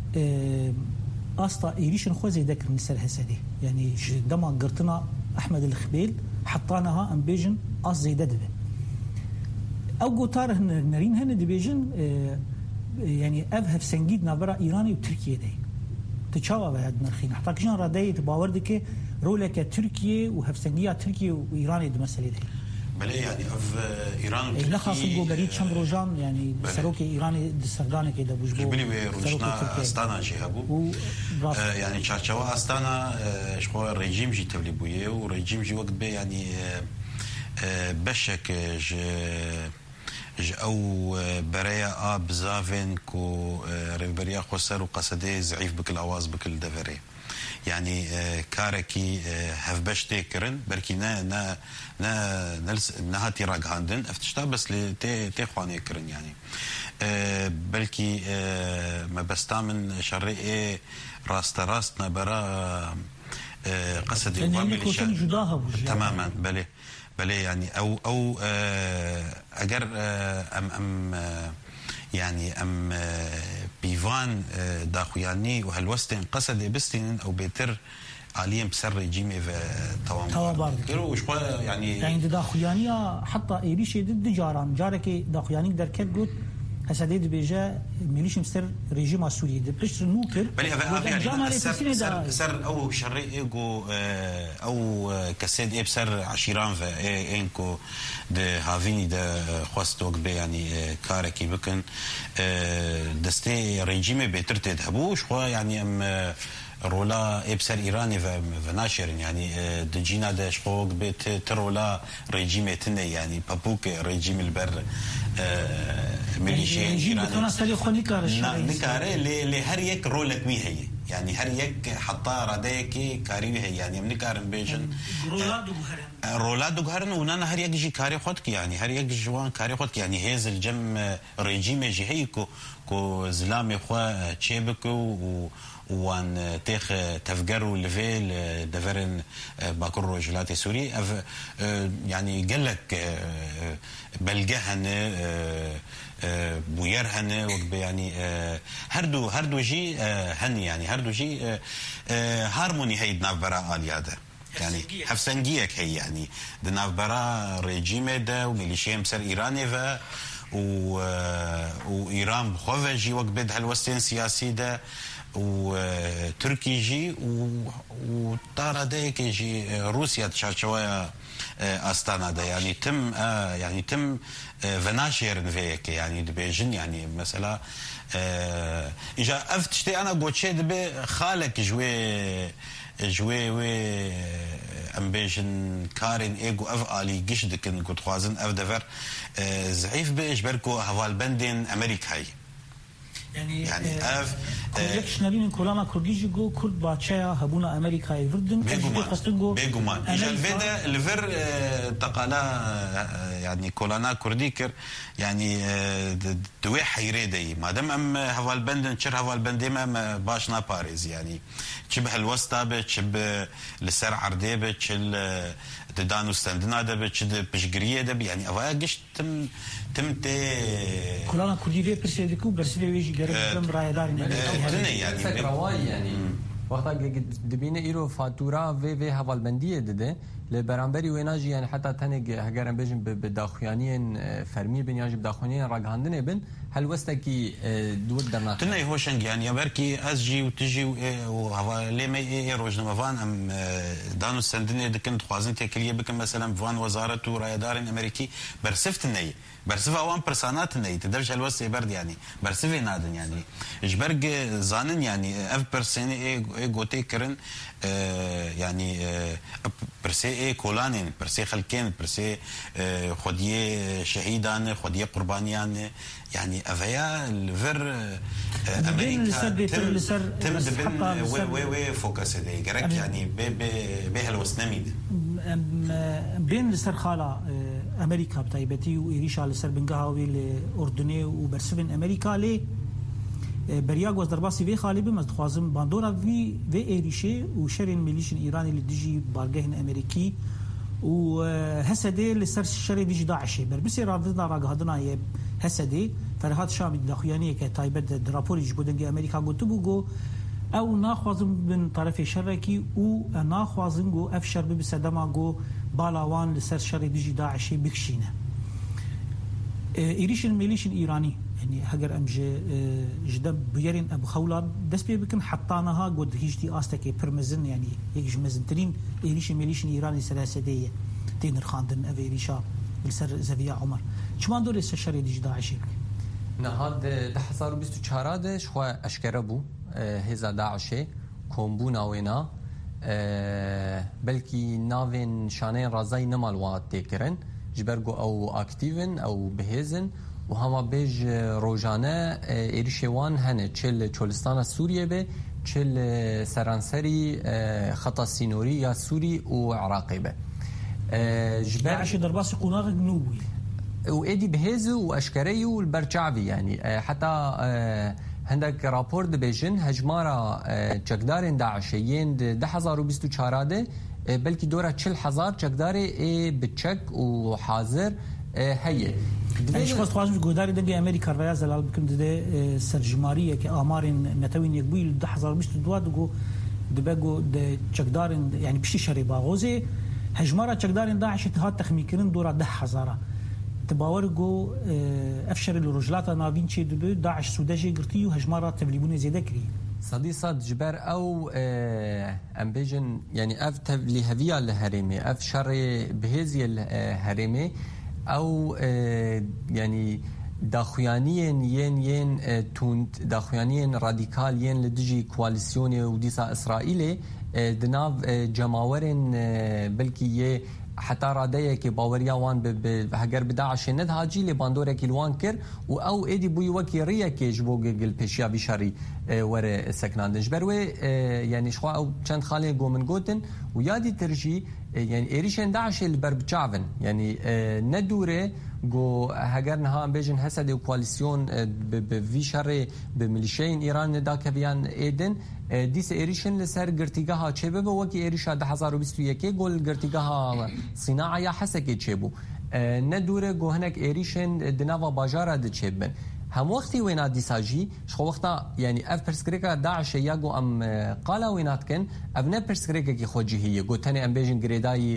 اسطا ايريشن خوزي ذكر مسر هسدي يعني جدما قرتنا احمد الخبيل حطاناها ام بيجن اس زيدد او گوتار نرين هن دي بيجن يعني افهف سنجيد نابرا ايراني وتركيا دي تشاوا بعد نرخين حتى كشان راداي باوردك رولك تركيا وهفسنجيه تركيا وايران دي مساله دي بلي يعني اف ايران وتركيا لا خاص جو بريد شمروجان يعني سروك ايراني دستردانه كده بوجبو جبني روشنا استانا جيهابو يعني تشارچوا استانا شخو الرجيم جي تبليبويه ورجيم جي وقت بي يعني بشك او برايا اب زافن كو ريبريا خسر وقصدي زعيف بكل اواز بكل دفري يعني كاركي هفبش تكرن بركي نا نهاتي راق هاندن افتشتا بس تي خواني كرن يعني بلكي ما بستامن شرعي راست نبرا قصدي وامل تماما بلي يعني او اگر ام يعني ام بيفان داخوياني وهالوستين قصد بستين او بيتر عاليا بسر ريجيمي في توابار يعني داخويانية حتى ايريشي ضد جاران جارك داخوياني در كت قلت هسديد بيجا ميليش مسر ريجيم السوري دي بلش نوكر بلي سر او شري ايجو او كسيد بسر عشيران في انكو de havini de خواست وقت يعني كاركي بكن دستي ريجيمي بيتر تذهبوش خو يعني ام رولا ابسر ايراني وناشر يعني دجينا ده شوق بيت ترولا ريجيمي تني يعني بابوك ريجيم البر ميليشيا ايراني نكاره لهر يك رولك مي هي يعني هر يك حطا رديكي كاري هي يعني منكار بيجن رولاد وقهرن ونانا هر يجي كاري خدك يعني هر يجي جوان كاري خدك يعني هيز الجم ريجيم جهي كو زلامي خوا تشيبكو وان تيخ تفجروا ليفيل دفرن باكر رجلات سوري يعني قال لك بلقهن بويرهن يعني هردو جي هن يعني هردو جي هارموني هي دناف براء الياده يعني حفسنجيك هي يعني دناف براء ريجيم ده وميليشيا مسر ايراني وإيران بخوفة جي وقت بد هالوستين سياسي ده وتركي جي وطارة ديك جي روسيا تشارشوايا أستانا ده يعني تم فناشير نفيك يعني دبيجن يعني مثلا إجا أفتشتي أنا قوتشي دبي خالك جوي امبيشن كارين ايجو اف الي جشدكن كنت خوازن اف دفر زعيف بايش بركو هوال بندين امريكاي يعني اف كولكشنالين كولانا كرديجو كرد باتشايا هبونا امريكاي فردن بيجومان اجا الفيدا الفر تقالا يعني كولانا كرديكر يعني دوي حيريدي ما دام ام هوال بندن شر هوال بندي ما باشنا باريس يعني تشبه الوسطى بتشبه لسر عردي بتشل تدانو ستاندنا ده بتشد بشجريه ده يعني افاقش تم كولانا كردي في برسيدكو برسيدي ويجي جرب رايدار يعني فكره يعني وقتا دبينا ايرو فاتورا في هوالبنديه ده لبرانبري ويناجي يعني حتى تاني هجرن بيجن بداخوانيين فرمي بن ياجي بداخوانيين راغاندنه بن هل وستكي دود درنا تني هوشنج يعني بركي اسجي وتجي وهوا لي ما روجنا فان ام دانو سندني دكنت خوازن تكليه بكم مثلا فان وزاره رايدار امريكي برسفتني برسفه اوان برسانات ني تدرج الوسي برد يعني برسفه نادن يعني اجبرج زانن يعني اف برسين اي غوتي كرن يعني برسي اي كولانين برسي خلكين برسي خديه شهيدان خديه قربانيان يعني افيا الفر امريكا تم دبن وي فوكس دي جرك يعني به الوسنميد بين لسر خالا امريكا بتايبتي وإيريشا لسر بنقهاوي لأردني وبرسفن امريكا لي برياغ وز درباسي في خالي بمز خوازم باندورا في إيريشي وشرين ميليشن ايراني اللي ديجي بارجهن امريكي وهسدي لسر شري ديجي داعشي بربسي رافضنا راغهدنا يه هسدي فرهات شامي داخيانيه كتايبت درابوري جبودنجي امريكا قلتبوغو او ناخوازم من طرف شركي و ناخوازم جو افشر بسدما جو بالاوان لسر شري ديجي داعشي بكشينه إيريشن ميليشن ايراني يعني هجر امجي جدب بيرين ابو خولاد دس بي بكن حطانها قد هيجتي استكي برمزن يعني يجي مزنترين إيريشن ميليشن ايراني سلاسديه تين الخاندن ابي إيريشا لسر زفيا عمر شمان دور لسر شري ديجي داعشي نهاد ده 2024 ده شخوا اشکره بو هزا داعشه کومبونا وینا بلکی ناوین شانه رازای نمال وات تکرن جبرگو او اکتیون او بهزن و هما بیج روزانه ایرشوان هنه چل چولستان سوریه به چل سرانسری خطا سینوری یا سوری و عراقی به جبر درباس قناغ جنوبي وإيدي بهزو وأشكري والبرجعبي يعني حتى هندك رابور دبيجن هجمارة چکدارين داعشيين ده 2024 بلكي دورة 40,000 چکداري بتشك وحاضر هي ايش خاص خواجم جوداري دنگي امريكا رياض زلال بكم ده سرجماريه كامارين نتوين يقبيل 2022 دغو دبغو ده چکدارين يعني بشي شري باغوزي هجمارة چکدارين داعش اتهاد تخميكرين دورة 10,000 تباورجو افشر الرجلات نافين شي دبو داعش سوداجي قرتي وهجمارة تبليبون زياده كري صديصات جبر او امبيجن يعني اف لهفيا الهرمي اف شر بهزي الهرمي او يعني داخوانيين ين توند داخوانيين راديكال ين لدجي كواليسيوني وديسا اسرائيلي دناف جماورين بلكي حتى راديه كي باوريا وان بهجر بداعش ند هاجي لي باندورا كي الوان كر او ايدي بوي وكي ريا كي جبو جل بيشيا بشري ور سكنان جبروي يعني شخوا او چند خالي جو من جوتن ويادي ترجي يعني إيريشن داعش اللي بربتشافن يعني ندوره جو هجر نها بيجن هسد وكواليسيون بفي شر بميليشيين إيران داك بيان إيدن ديس إيريشن لسر قرتيجها تشبه وكي إيريشا 2021 قول قرتيجها صناعة يا حسكي تشبه ندوره جو هناك إيريشن دنافا باجارة تشبن هم وقتی وینا دیساجی شخو وقتا يعني اف پرسکریکا داعش یاگو ام قالا وینات کن اف نه پرسکریکا کی خوجی هی گو تنه ام بیجن گریدای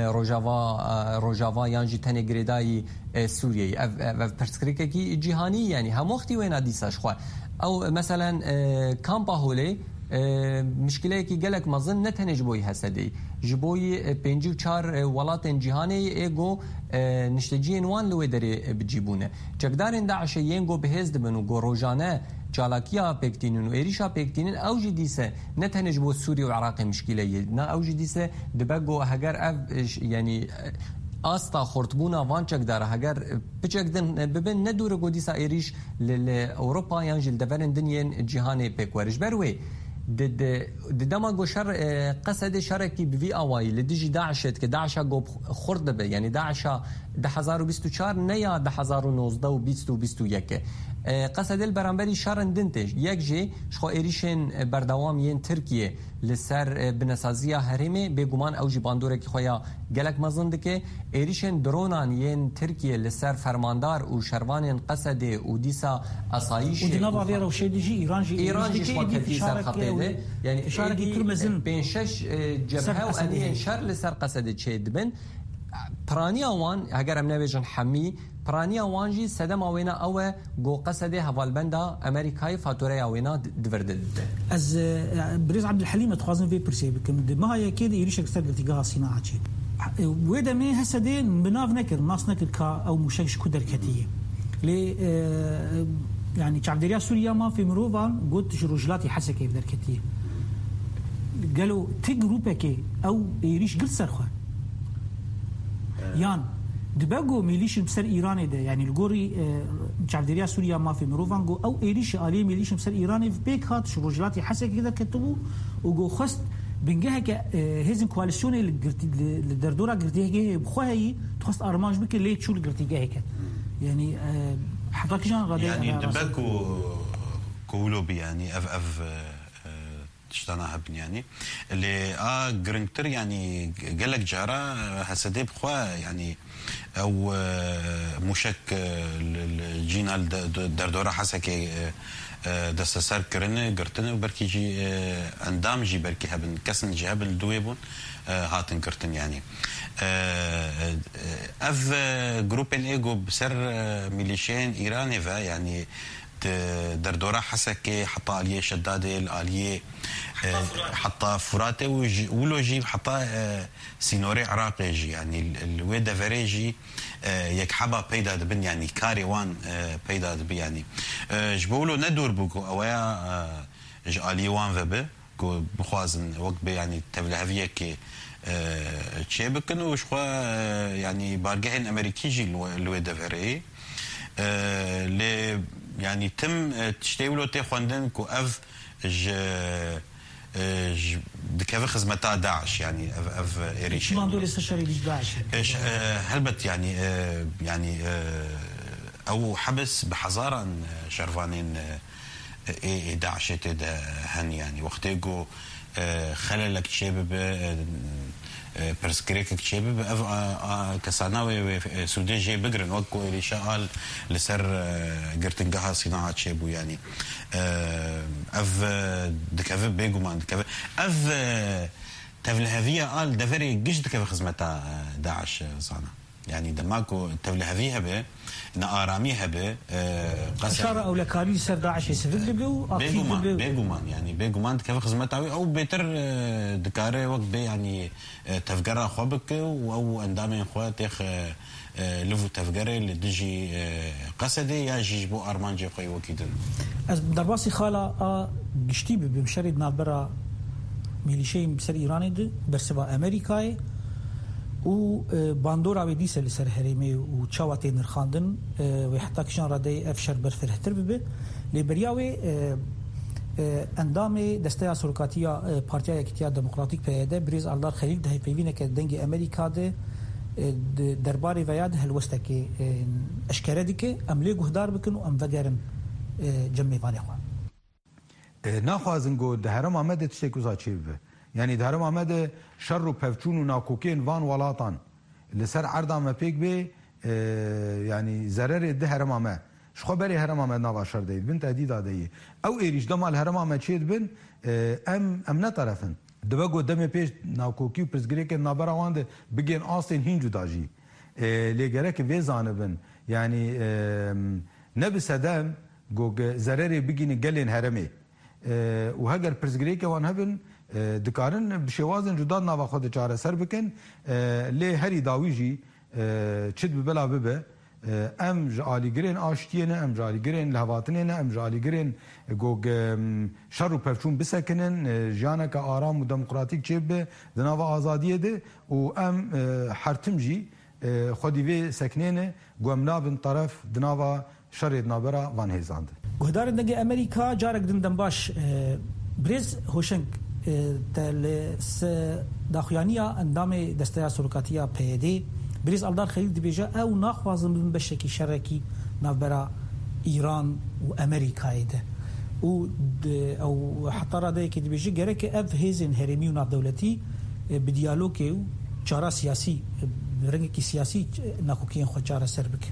روجاوا یانجی تنه گریدای سوریه اف پرسکریکا کی جهانی يعني هم وقتی وینا دیساج خو او مثلا کامپا هولی مشكله كي قالك مظن نتنج بوي هسدي جبوي بينجي وشار ولات جهاني ايجو نشتجين وان لو دري بتجيبونه جقدارين داعش ينجو بهز دبنو جو روجانا جالاكيا بيكتينن وإيريشا بيكتينن أو جديسة نتنج بو سوريا وعراق مشكلة نا أو جديسة دبقو هجر يعني آستا خورتبونا وانچک داره هگر بچکدن ببین ندوره گودیسا ایریش لأوروبا یانجل دفرن دنین جهان پیکورش بروی دما گو شر قصد شرکی بوی آوایی لدیجی داعشت که داعشا گو خورد به یعنی داعشا 2024 نیا 2019 و 2021 قصد البرانبری شارن دنتش یک جی شخو ایریشن بردوام ین ترکیه لسر بنسازیا هرمه بگومان اوجی باندوره که خویا گلک مزند که ایریشن درونان ین ترکیه لسر فرماندار و شروان قصد و دیسا اسایش و دنابا بیا روشه دیجی ایران جی شما کتی سر خطیده یعنی اشارکی کرمزن بین شش جبهه و انیه شر لسر قصد چه دبن پرانی آوان اگر ام نویجن حمی پرانی آوانجی سدم آوینا او گو قصد هوالبندا امریکای فاتوره آوینا دورده از بريز عبد الحليم تخازن في برسي بكم ما هي كده يريش اكثر ارتقاء صناعه شيء ودا مي هسدين بناف نكر ناس نكر كا او مشكش كدر كتيه لي يعني شعب سوريا ما في مروفان قلت رجلاتي حسه كيف در كتيه قالوا تجروبك او يريش قل سرخه يان دبقوا ميليش بسر إيراني ده يعني الجوري شعب سوريا ما في مروفانجو أو إيريش آلي ميليش بسر إيراني في بيك هات شو رجلاتي حسك كذا كتبوا وجو خست بنجها كهزن كواليسيون اللي دردورة قرتيه جه بخوهي تخست أرمانج بك ليه شو اللي قرتيه جه يعني حتى كيشان غادي يعني دبقوا كولو يعني اف تشتنا هبن يعني اللي جرينتر يعني قالك جارة هسدي بخوا يعني او مشك الجينا دردورة حسكي دست سر كرنه قرتنه وبركي جي اندام جي بركي هبن كسن جي هبن دويبون هاتن قرتن يعني اف جروب الايجو بسر ميليشين ايراني فا يعني دردورة حسكي حتى آلية شدادة الآلية حتى فراته ولو جيب حتى سينوري عراقي جي يعني الويدا فريجي يكحبا بيدا دبن يعني كاري وان بيدا دبن يعني جبولو ندور بوكو اويا آلية وان فبه كو بخوازن وقت بي يعني تبلهفية كي تشيبكن وشخوا يعني بارجهن امريكي جي الويدا فري يعني تم تشتيولو تخوندن كو اف دكافي خدمتا داعش يعني اف ايريش شو عندو الاستشاري داعش ايش هلبت يعني او حبس بحذارا شرفانين داعش هن يعني وقتيجو خللك شباب برسكريك كشباب كساناوي سودان جاي بقرن وكو اللي شغال لسر قرتنجها صناعه شيبو يعني اف دكافي بيجومان دكافي اف تفلهفيه قال دفري قش دكافي خدمتا داعش صانا يعني دماكو تفلهفيه به ناراميها به اشاره او لكاري سر داعش يسفد بلو بيجومان يعني بيجومان كيف خدمتها او بيتر دكاره وقت بي يعني تفجر خوبك او اندامين خواتخ لفو تفجر اللي دجي قصدي يا جيبو ارمانجي خوي وكيدن از درباسي خاله گشتي بمشرد نابرا ميليشي بسر ايراني ده برسبا امريكاي و باندورا وديسه لسر هرمي و تشاواتي نرخاندن و حتى كشان رادي افشر برفرهتر ببه لبرياوي اندام دسته سرکاتیا پارتیا یکیتیا دموکراتیک پیاده بریز آلدار خلیل ده پیوینه که دنگ امریکا ده درباره ویاد هلوسته که اشکره دی که عملی گهدار بکن و ام وگرن جمعی وانه خواه نخوازن گو ده هرم آمده تشتکوزا چی ببه یعنی ده هرم آمده شر و پفچون و ناکوکین وان ولاتان لسر عرضا مپیک به یعنی ضرر ده هرم آمده شخو بری هرم آمد نواشر دید بن تهدید آدهی او ایریش دمال هرم آمد چید بن ام نطرفن دبگو دم پیش ناکوکی و پرزگری که نابر آوانده بگین آستین هینجو داجی لیگره که ویزانه بن یعنی نبس دم گو ضرری بگین گلین هرمه و هگر پرزگری که وان هبن دکارن بشوازن جدا نوا خود چاره سر بکن لی هری داویجی چید ببلا ببه ام جالیگرین آشتینه ام جالیگرین لهواتنه ام جالیگرین گوگ شر و پفچون بسکنن جانا که آرام و دموکراتیک چیب دناوا آزادیه ده و ام حرتم جی خودی وی سکنینه گوم نابن طرف دناوا شر نابرا وان هیزاند گهدار دنگ امریکا جارک دندن باش بریز هوشنگ تل داخیانیا اندام دسته سرکاتیا پیدی بریز آلدار خلیل دبیجه او ناخوازم بن بشکی شرکی نابرا ایران و امریکای ده او حتی را ده که دبیجه گره که اف هیزن هرمی و ناب دولتی بدیالوگی و چاره سیاسی رنگی که سیاسی ناکوکین خود چاره سر بکن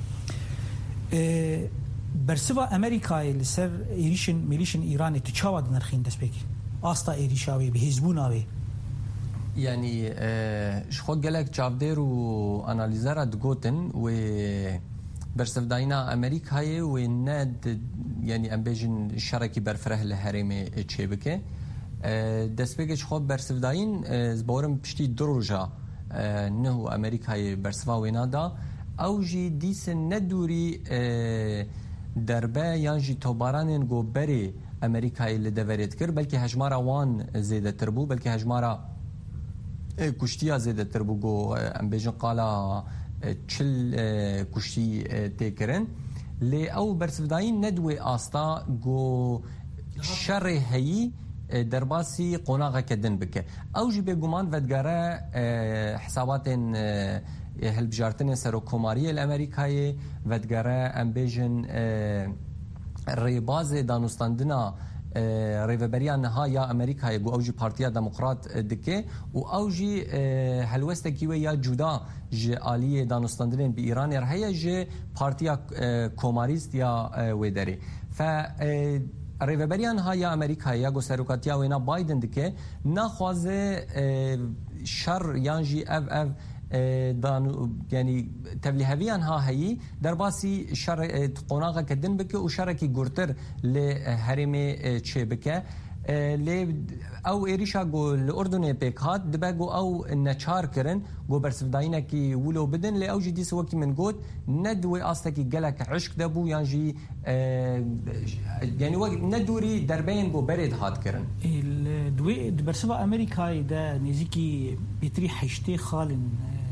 برسوا امریکای لسر ایریشن میلیشن ایرانی تچاواد نرخین دست بکی آستا ایریشاوی به هزبوناوی يعني شخو قالك جابدير واناليزر دغوتن و برسفداينا امريكا هي وناد يعني امبيجن شركي برفره الهرم تشيبكه دسبيج شخو برسفداين زبورم بشتي دروجا نهو امريكا هي برسفا وينادا او جي ديس ندوري دربه يانجي توبارانن گو بري امريكا اللي دوريت كر بلكي هجمارا وان زياده تربو بلكي هجمارا کشتی زیاده تر بگو ام بیجن قالا چل کشتی تکرن لی او برسفداین ندوی آستا گو شر هی درباسی قناغه کدن بکه او جی بگمان ودگاره حسابات هلبجارتن سروکوماری الامریکایی ودگاره ام بیجن ریباز دانستاندنا ریوبریا نهایا امریکا گو اوجی پارتیا دموکرات دکه و اوجی هلوسته و یا جدا ج عالی دانستاندن به ایران رهیا ج پارتیا کوماریست یا ودری ف ریوبریا نهایا امریکا یا گو سروکاتیا وینا بایدن دکه نخوازه شر یانجی اف يعني تبليهويان ها هي درباسي شر قناغه كدن بك وشركي غورتر لهرمي تشيبكه ل او ايريشا جو الاردن بيكات دباغو او نچار كرن جو برسفداينا كي ولو بدن ل اوجي دي سوكي من جود ندوي اصلكي جلك عشق دبو يانجي يعني ندوري دربين جو بريد هات كرن الدوي برسفا امريكا ده نزيكي بيتري حشتي خالن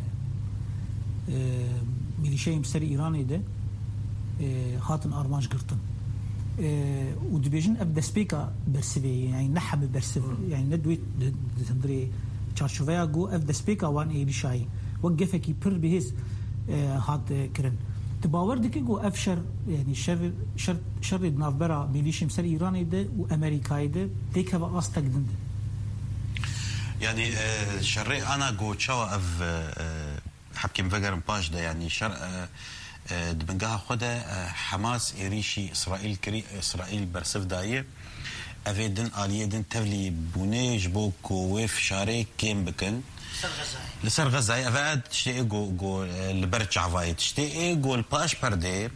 ميليشيا مستر ايراني ده هاتن ارماج قرطن ودبيجن ابدا سبيكا برسبي يعني نحم برسب يعني ندوي تدري تشارشوفيا جو ابدا سبيكا وان اي بشاي وقفك بير بهز هات كرن تباور دكي جو افشر يعني شر بنافبرا ميليشيا مستر ايراني ده وامريكاي ده ديك هذا استقدم يعني شري انا جو تشوا اف حبكي مفجر باش ده يعني شر دبنجها خدا حماس إيريشي إسرائيل برسف داية أفيدن آلية تولي بونيج بو كويف شاري كيم بكن لسر غزاي أفاد تشتي جو البرج عفاية تشتي جو الباش بردي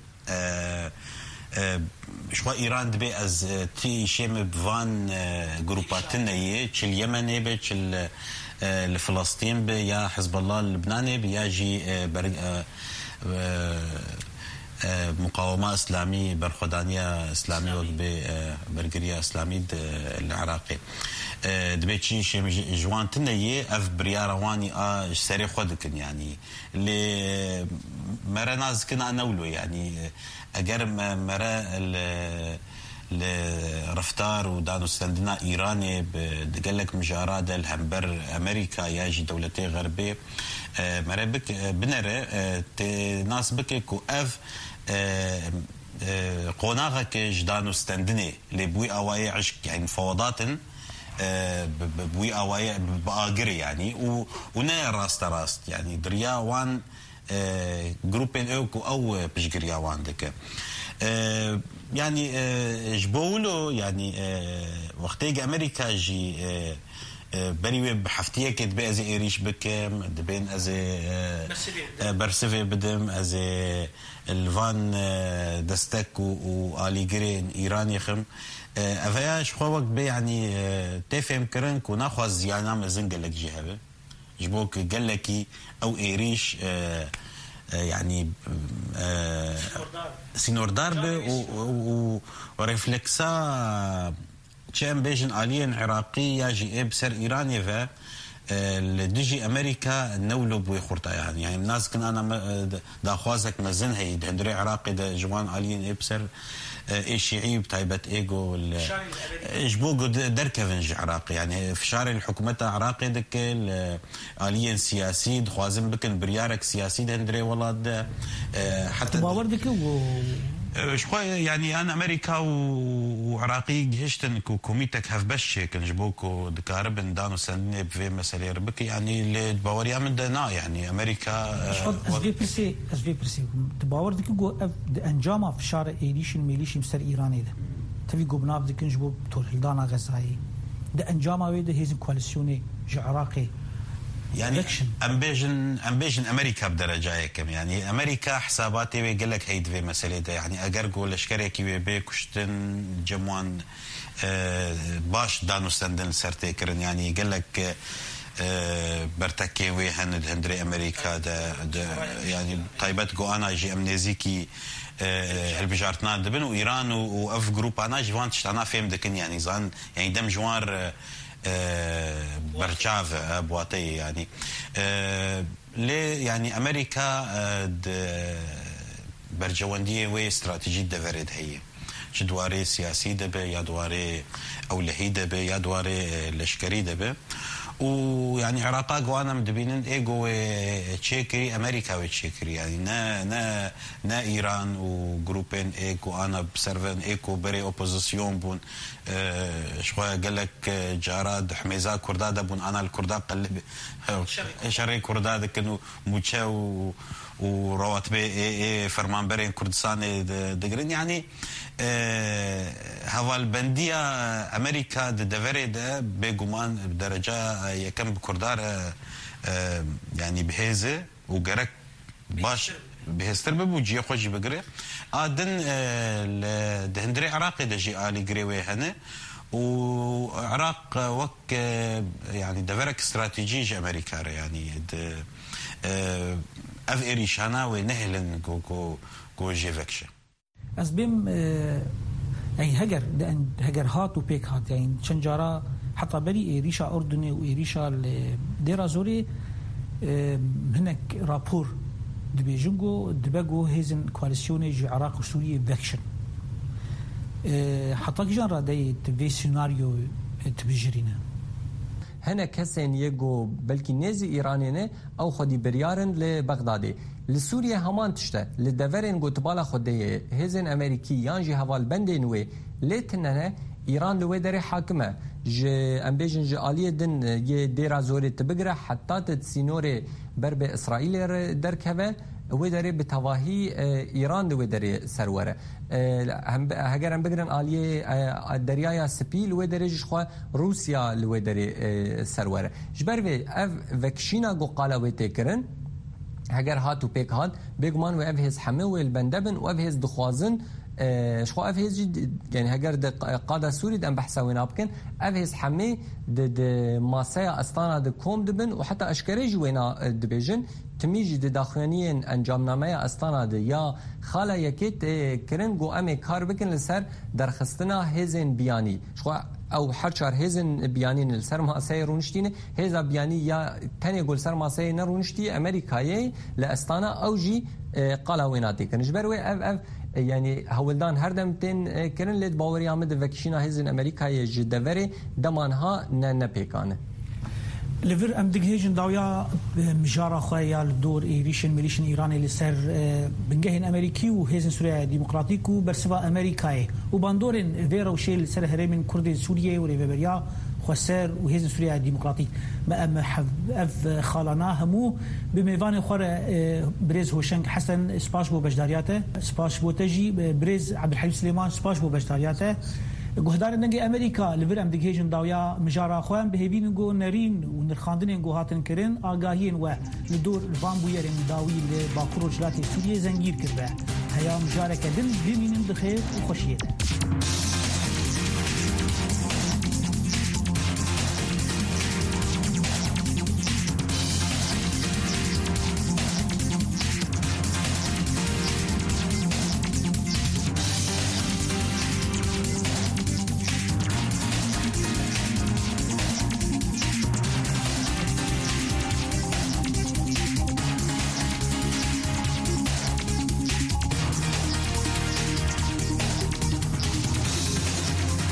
شوا إيران دبي از تي شيم بفان جروباتنا يه تش اليمني بي تش الفلسطين بي يا حزب الله اللبناني بي ياجي مقاومة إسلامي برخدانية إسلامي وقبي برقرية إسلامي العراقي دبيتشي جوان تنيي أف بريارواني سري خودكن يعني اللي مرة ناز كنا نولو يعني أجر مرة لرفتار ودانو استندنا إيراني بدقلك مجارات الهمبر أمريكا ياجي دولتي غربية مربك بنرى ناس بكيكو أف قناغك جدانو استندني لبوي أواي عشق يعني فوضات بوي أواي بآقري يعني ونا راست يعني دريا وان جروبين أو بشجريا وان دك يعني جبولو يعني وقتي أمريكا جي بريوي بحفتيه كد بأزي إيريش بكم دبين أزي برسفي بدم أزي الفان دستك وآلي جرين إيراني خم أفياش خوك بي يعني تفهم كرن كنا خواز زيانا مزنقلك جهبه جبوك قلكي أو إيريش يعني سينور داربه ورفلكسا كان بيجن آليين عراقية جي بسر إيراني و لدجي أمريكا نولو بوي خورتا يعني الناس كن أنا داخوازك مزن هي دهندري عراقي دا جوان آليين بسر شيعي بتايبة إيجو جبوغو دركفنج عراقي يعني فشار الحكومة عراقي دك آليين سياسي دخوازن بكن بريارك سياسي دهندري والله حتى باوردك شوي يعني أنا أمريكا وعراقي جهشتن كوميتك هفبش كنجبوكو دكاربن دانو سندني بفي مسألة ربك يعني اللي تباوري أمن دنا يعني أمريكا أسفي برسي تباور دك جو أنجامه في شارع إيريش الميليش مستر إيراني ده تبي جو بناف دك نجبو بطول دانا غزاي ده أنجامه ويده هيزن كواليسيوني عراقي يعني أمبيجن أمريكا بدرجة كم يعني أمريكا حساباتي ويقول لك هيد في مسألة ده يعني أجر قول أشكري كي بيكشتن جموان باش دانو سندن سرتكرن يعني يقول لك برتكي ويهند هندري أمريكا ده يعني طيبت جو أنا جي أمنيزيكي البجارتنا دبن وإيران وأف جروب أنا جوان تشتنا فيهم دكن يعني زان يعني دم جوار برشاف بواتي يعني ليه يعني أمريكا برجواندية وي استراتيجية دفرد هي شدواري سياسي دبي يا دواري أولهي دبي يا دواري لشكري دبي ويعني عراقا قوانا مدبينن ايجو تشيكري امريكا وتشيكري يعني نا ايران وجروبين ايكو انا بسرفن ايكو بري اوبوزيسيون بون شويه قال لك جاراد حميزه كرداده بون انا الكرداد قلب شري كرداد كانوا موتشا ورواتبي فرمان برين كردستان دقرين يعني هوا البندية أمريكا دفري ده بجمان بدرجة يكم بكردار يعني بهزة وجرك باش بهستر بوجي خوش بقري آدن دهندري عراقي ده جي آلي قريوي هنا وعراق وك يعني دفرك استراتيجي أمريكا يعني اف إيريشانا ونهلن كو جيفكش از بيم يعني هجر هات وبيك هات يعني شنجارا حتى بري إيريشا أردني وإيريشا ديرا زوري هناك رابور دبيجو هيزن كواليسيوني جي عراق وسوريا فاكشن حتى جان رادي تبي سيناريو تبجرينا هنا كسين يجو بلكي نازي إيرانينه أو خدي بريارن لبغدادي لسوريا همان تشتا لدفرين قوتبالا خديه هزن أمريكي يانجي هوال بندين وي ليتننا إيران لوي داري حاكمة جي أمبيجن جي آلية دن يه ديرا زوري تبقرا حتى تتسينوري برب إسرائيل دركبه وداري بتواهي إيران لوي داري سروره هجر هم بقرن آلية الدريايا سبيل وداري جشخوا روسيا لوي داري سروره جبروي اف وكشينا قو قالا ويتكرن هجر هات وبيك هات بيجمان واف هيز حمي والبندبن واف هيز دخوازن شخو اف هيز يعني هجر قاده سوري دم بحثا وينابكن اف هيز حمي د ماسايا استانا د كوم دبن وحتى اشكري جوينا دبيجن تميجي د داخليين انجامنامه استانا د يا خاله يكيت كرنجو امي كار بكن لسر درخستنا هيزن بياني شخو او حرچار هيزن بيانين السر ماساي رونشتينه هيزا بياني يا تاني يقول سر ماساي نرونشتي امريكاي لاستانا او جي قالاويناتي كنجبروي اف يعني هولدان هردم تن كرن لد باوري عمد وكشينا هزن امريكا يجدوري دمانها نبيكانه لفر ام دغهجن داویا مجارا خويا الدور ايريشن ميليشن ايراني لسر بنجهن امريكي وهزن سوريا ديمقراطيك وبرسوا امريكاي وباندورن فيرا وشيل سر هرمن كرد سوريا وريبريا خسر وهزن سوريا ديمقراطيك ما ام اف خالنا همو بميفان خور بريز هوشنگ حسن سباش بو بجدارياته سباش بو تجي بريز عبد الحليم سليمان سباش بو بجدارياته گهدار نگی امریکا لور ام دگهجن داویا مجارا خوام بهوین گو نرین و نرخاندن گو هاتن کرن آگاهین و ندور الوان بویر داوی ل باکور جلات سوریه زنگیر کرده هیا مجارا کدن بمینن دخیل و خوشیه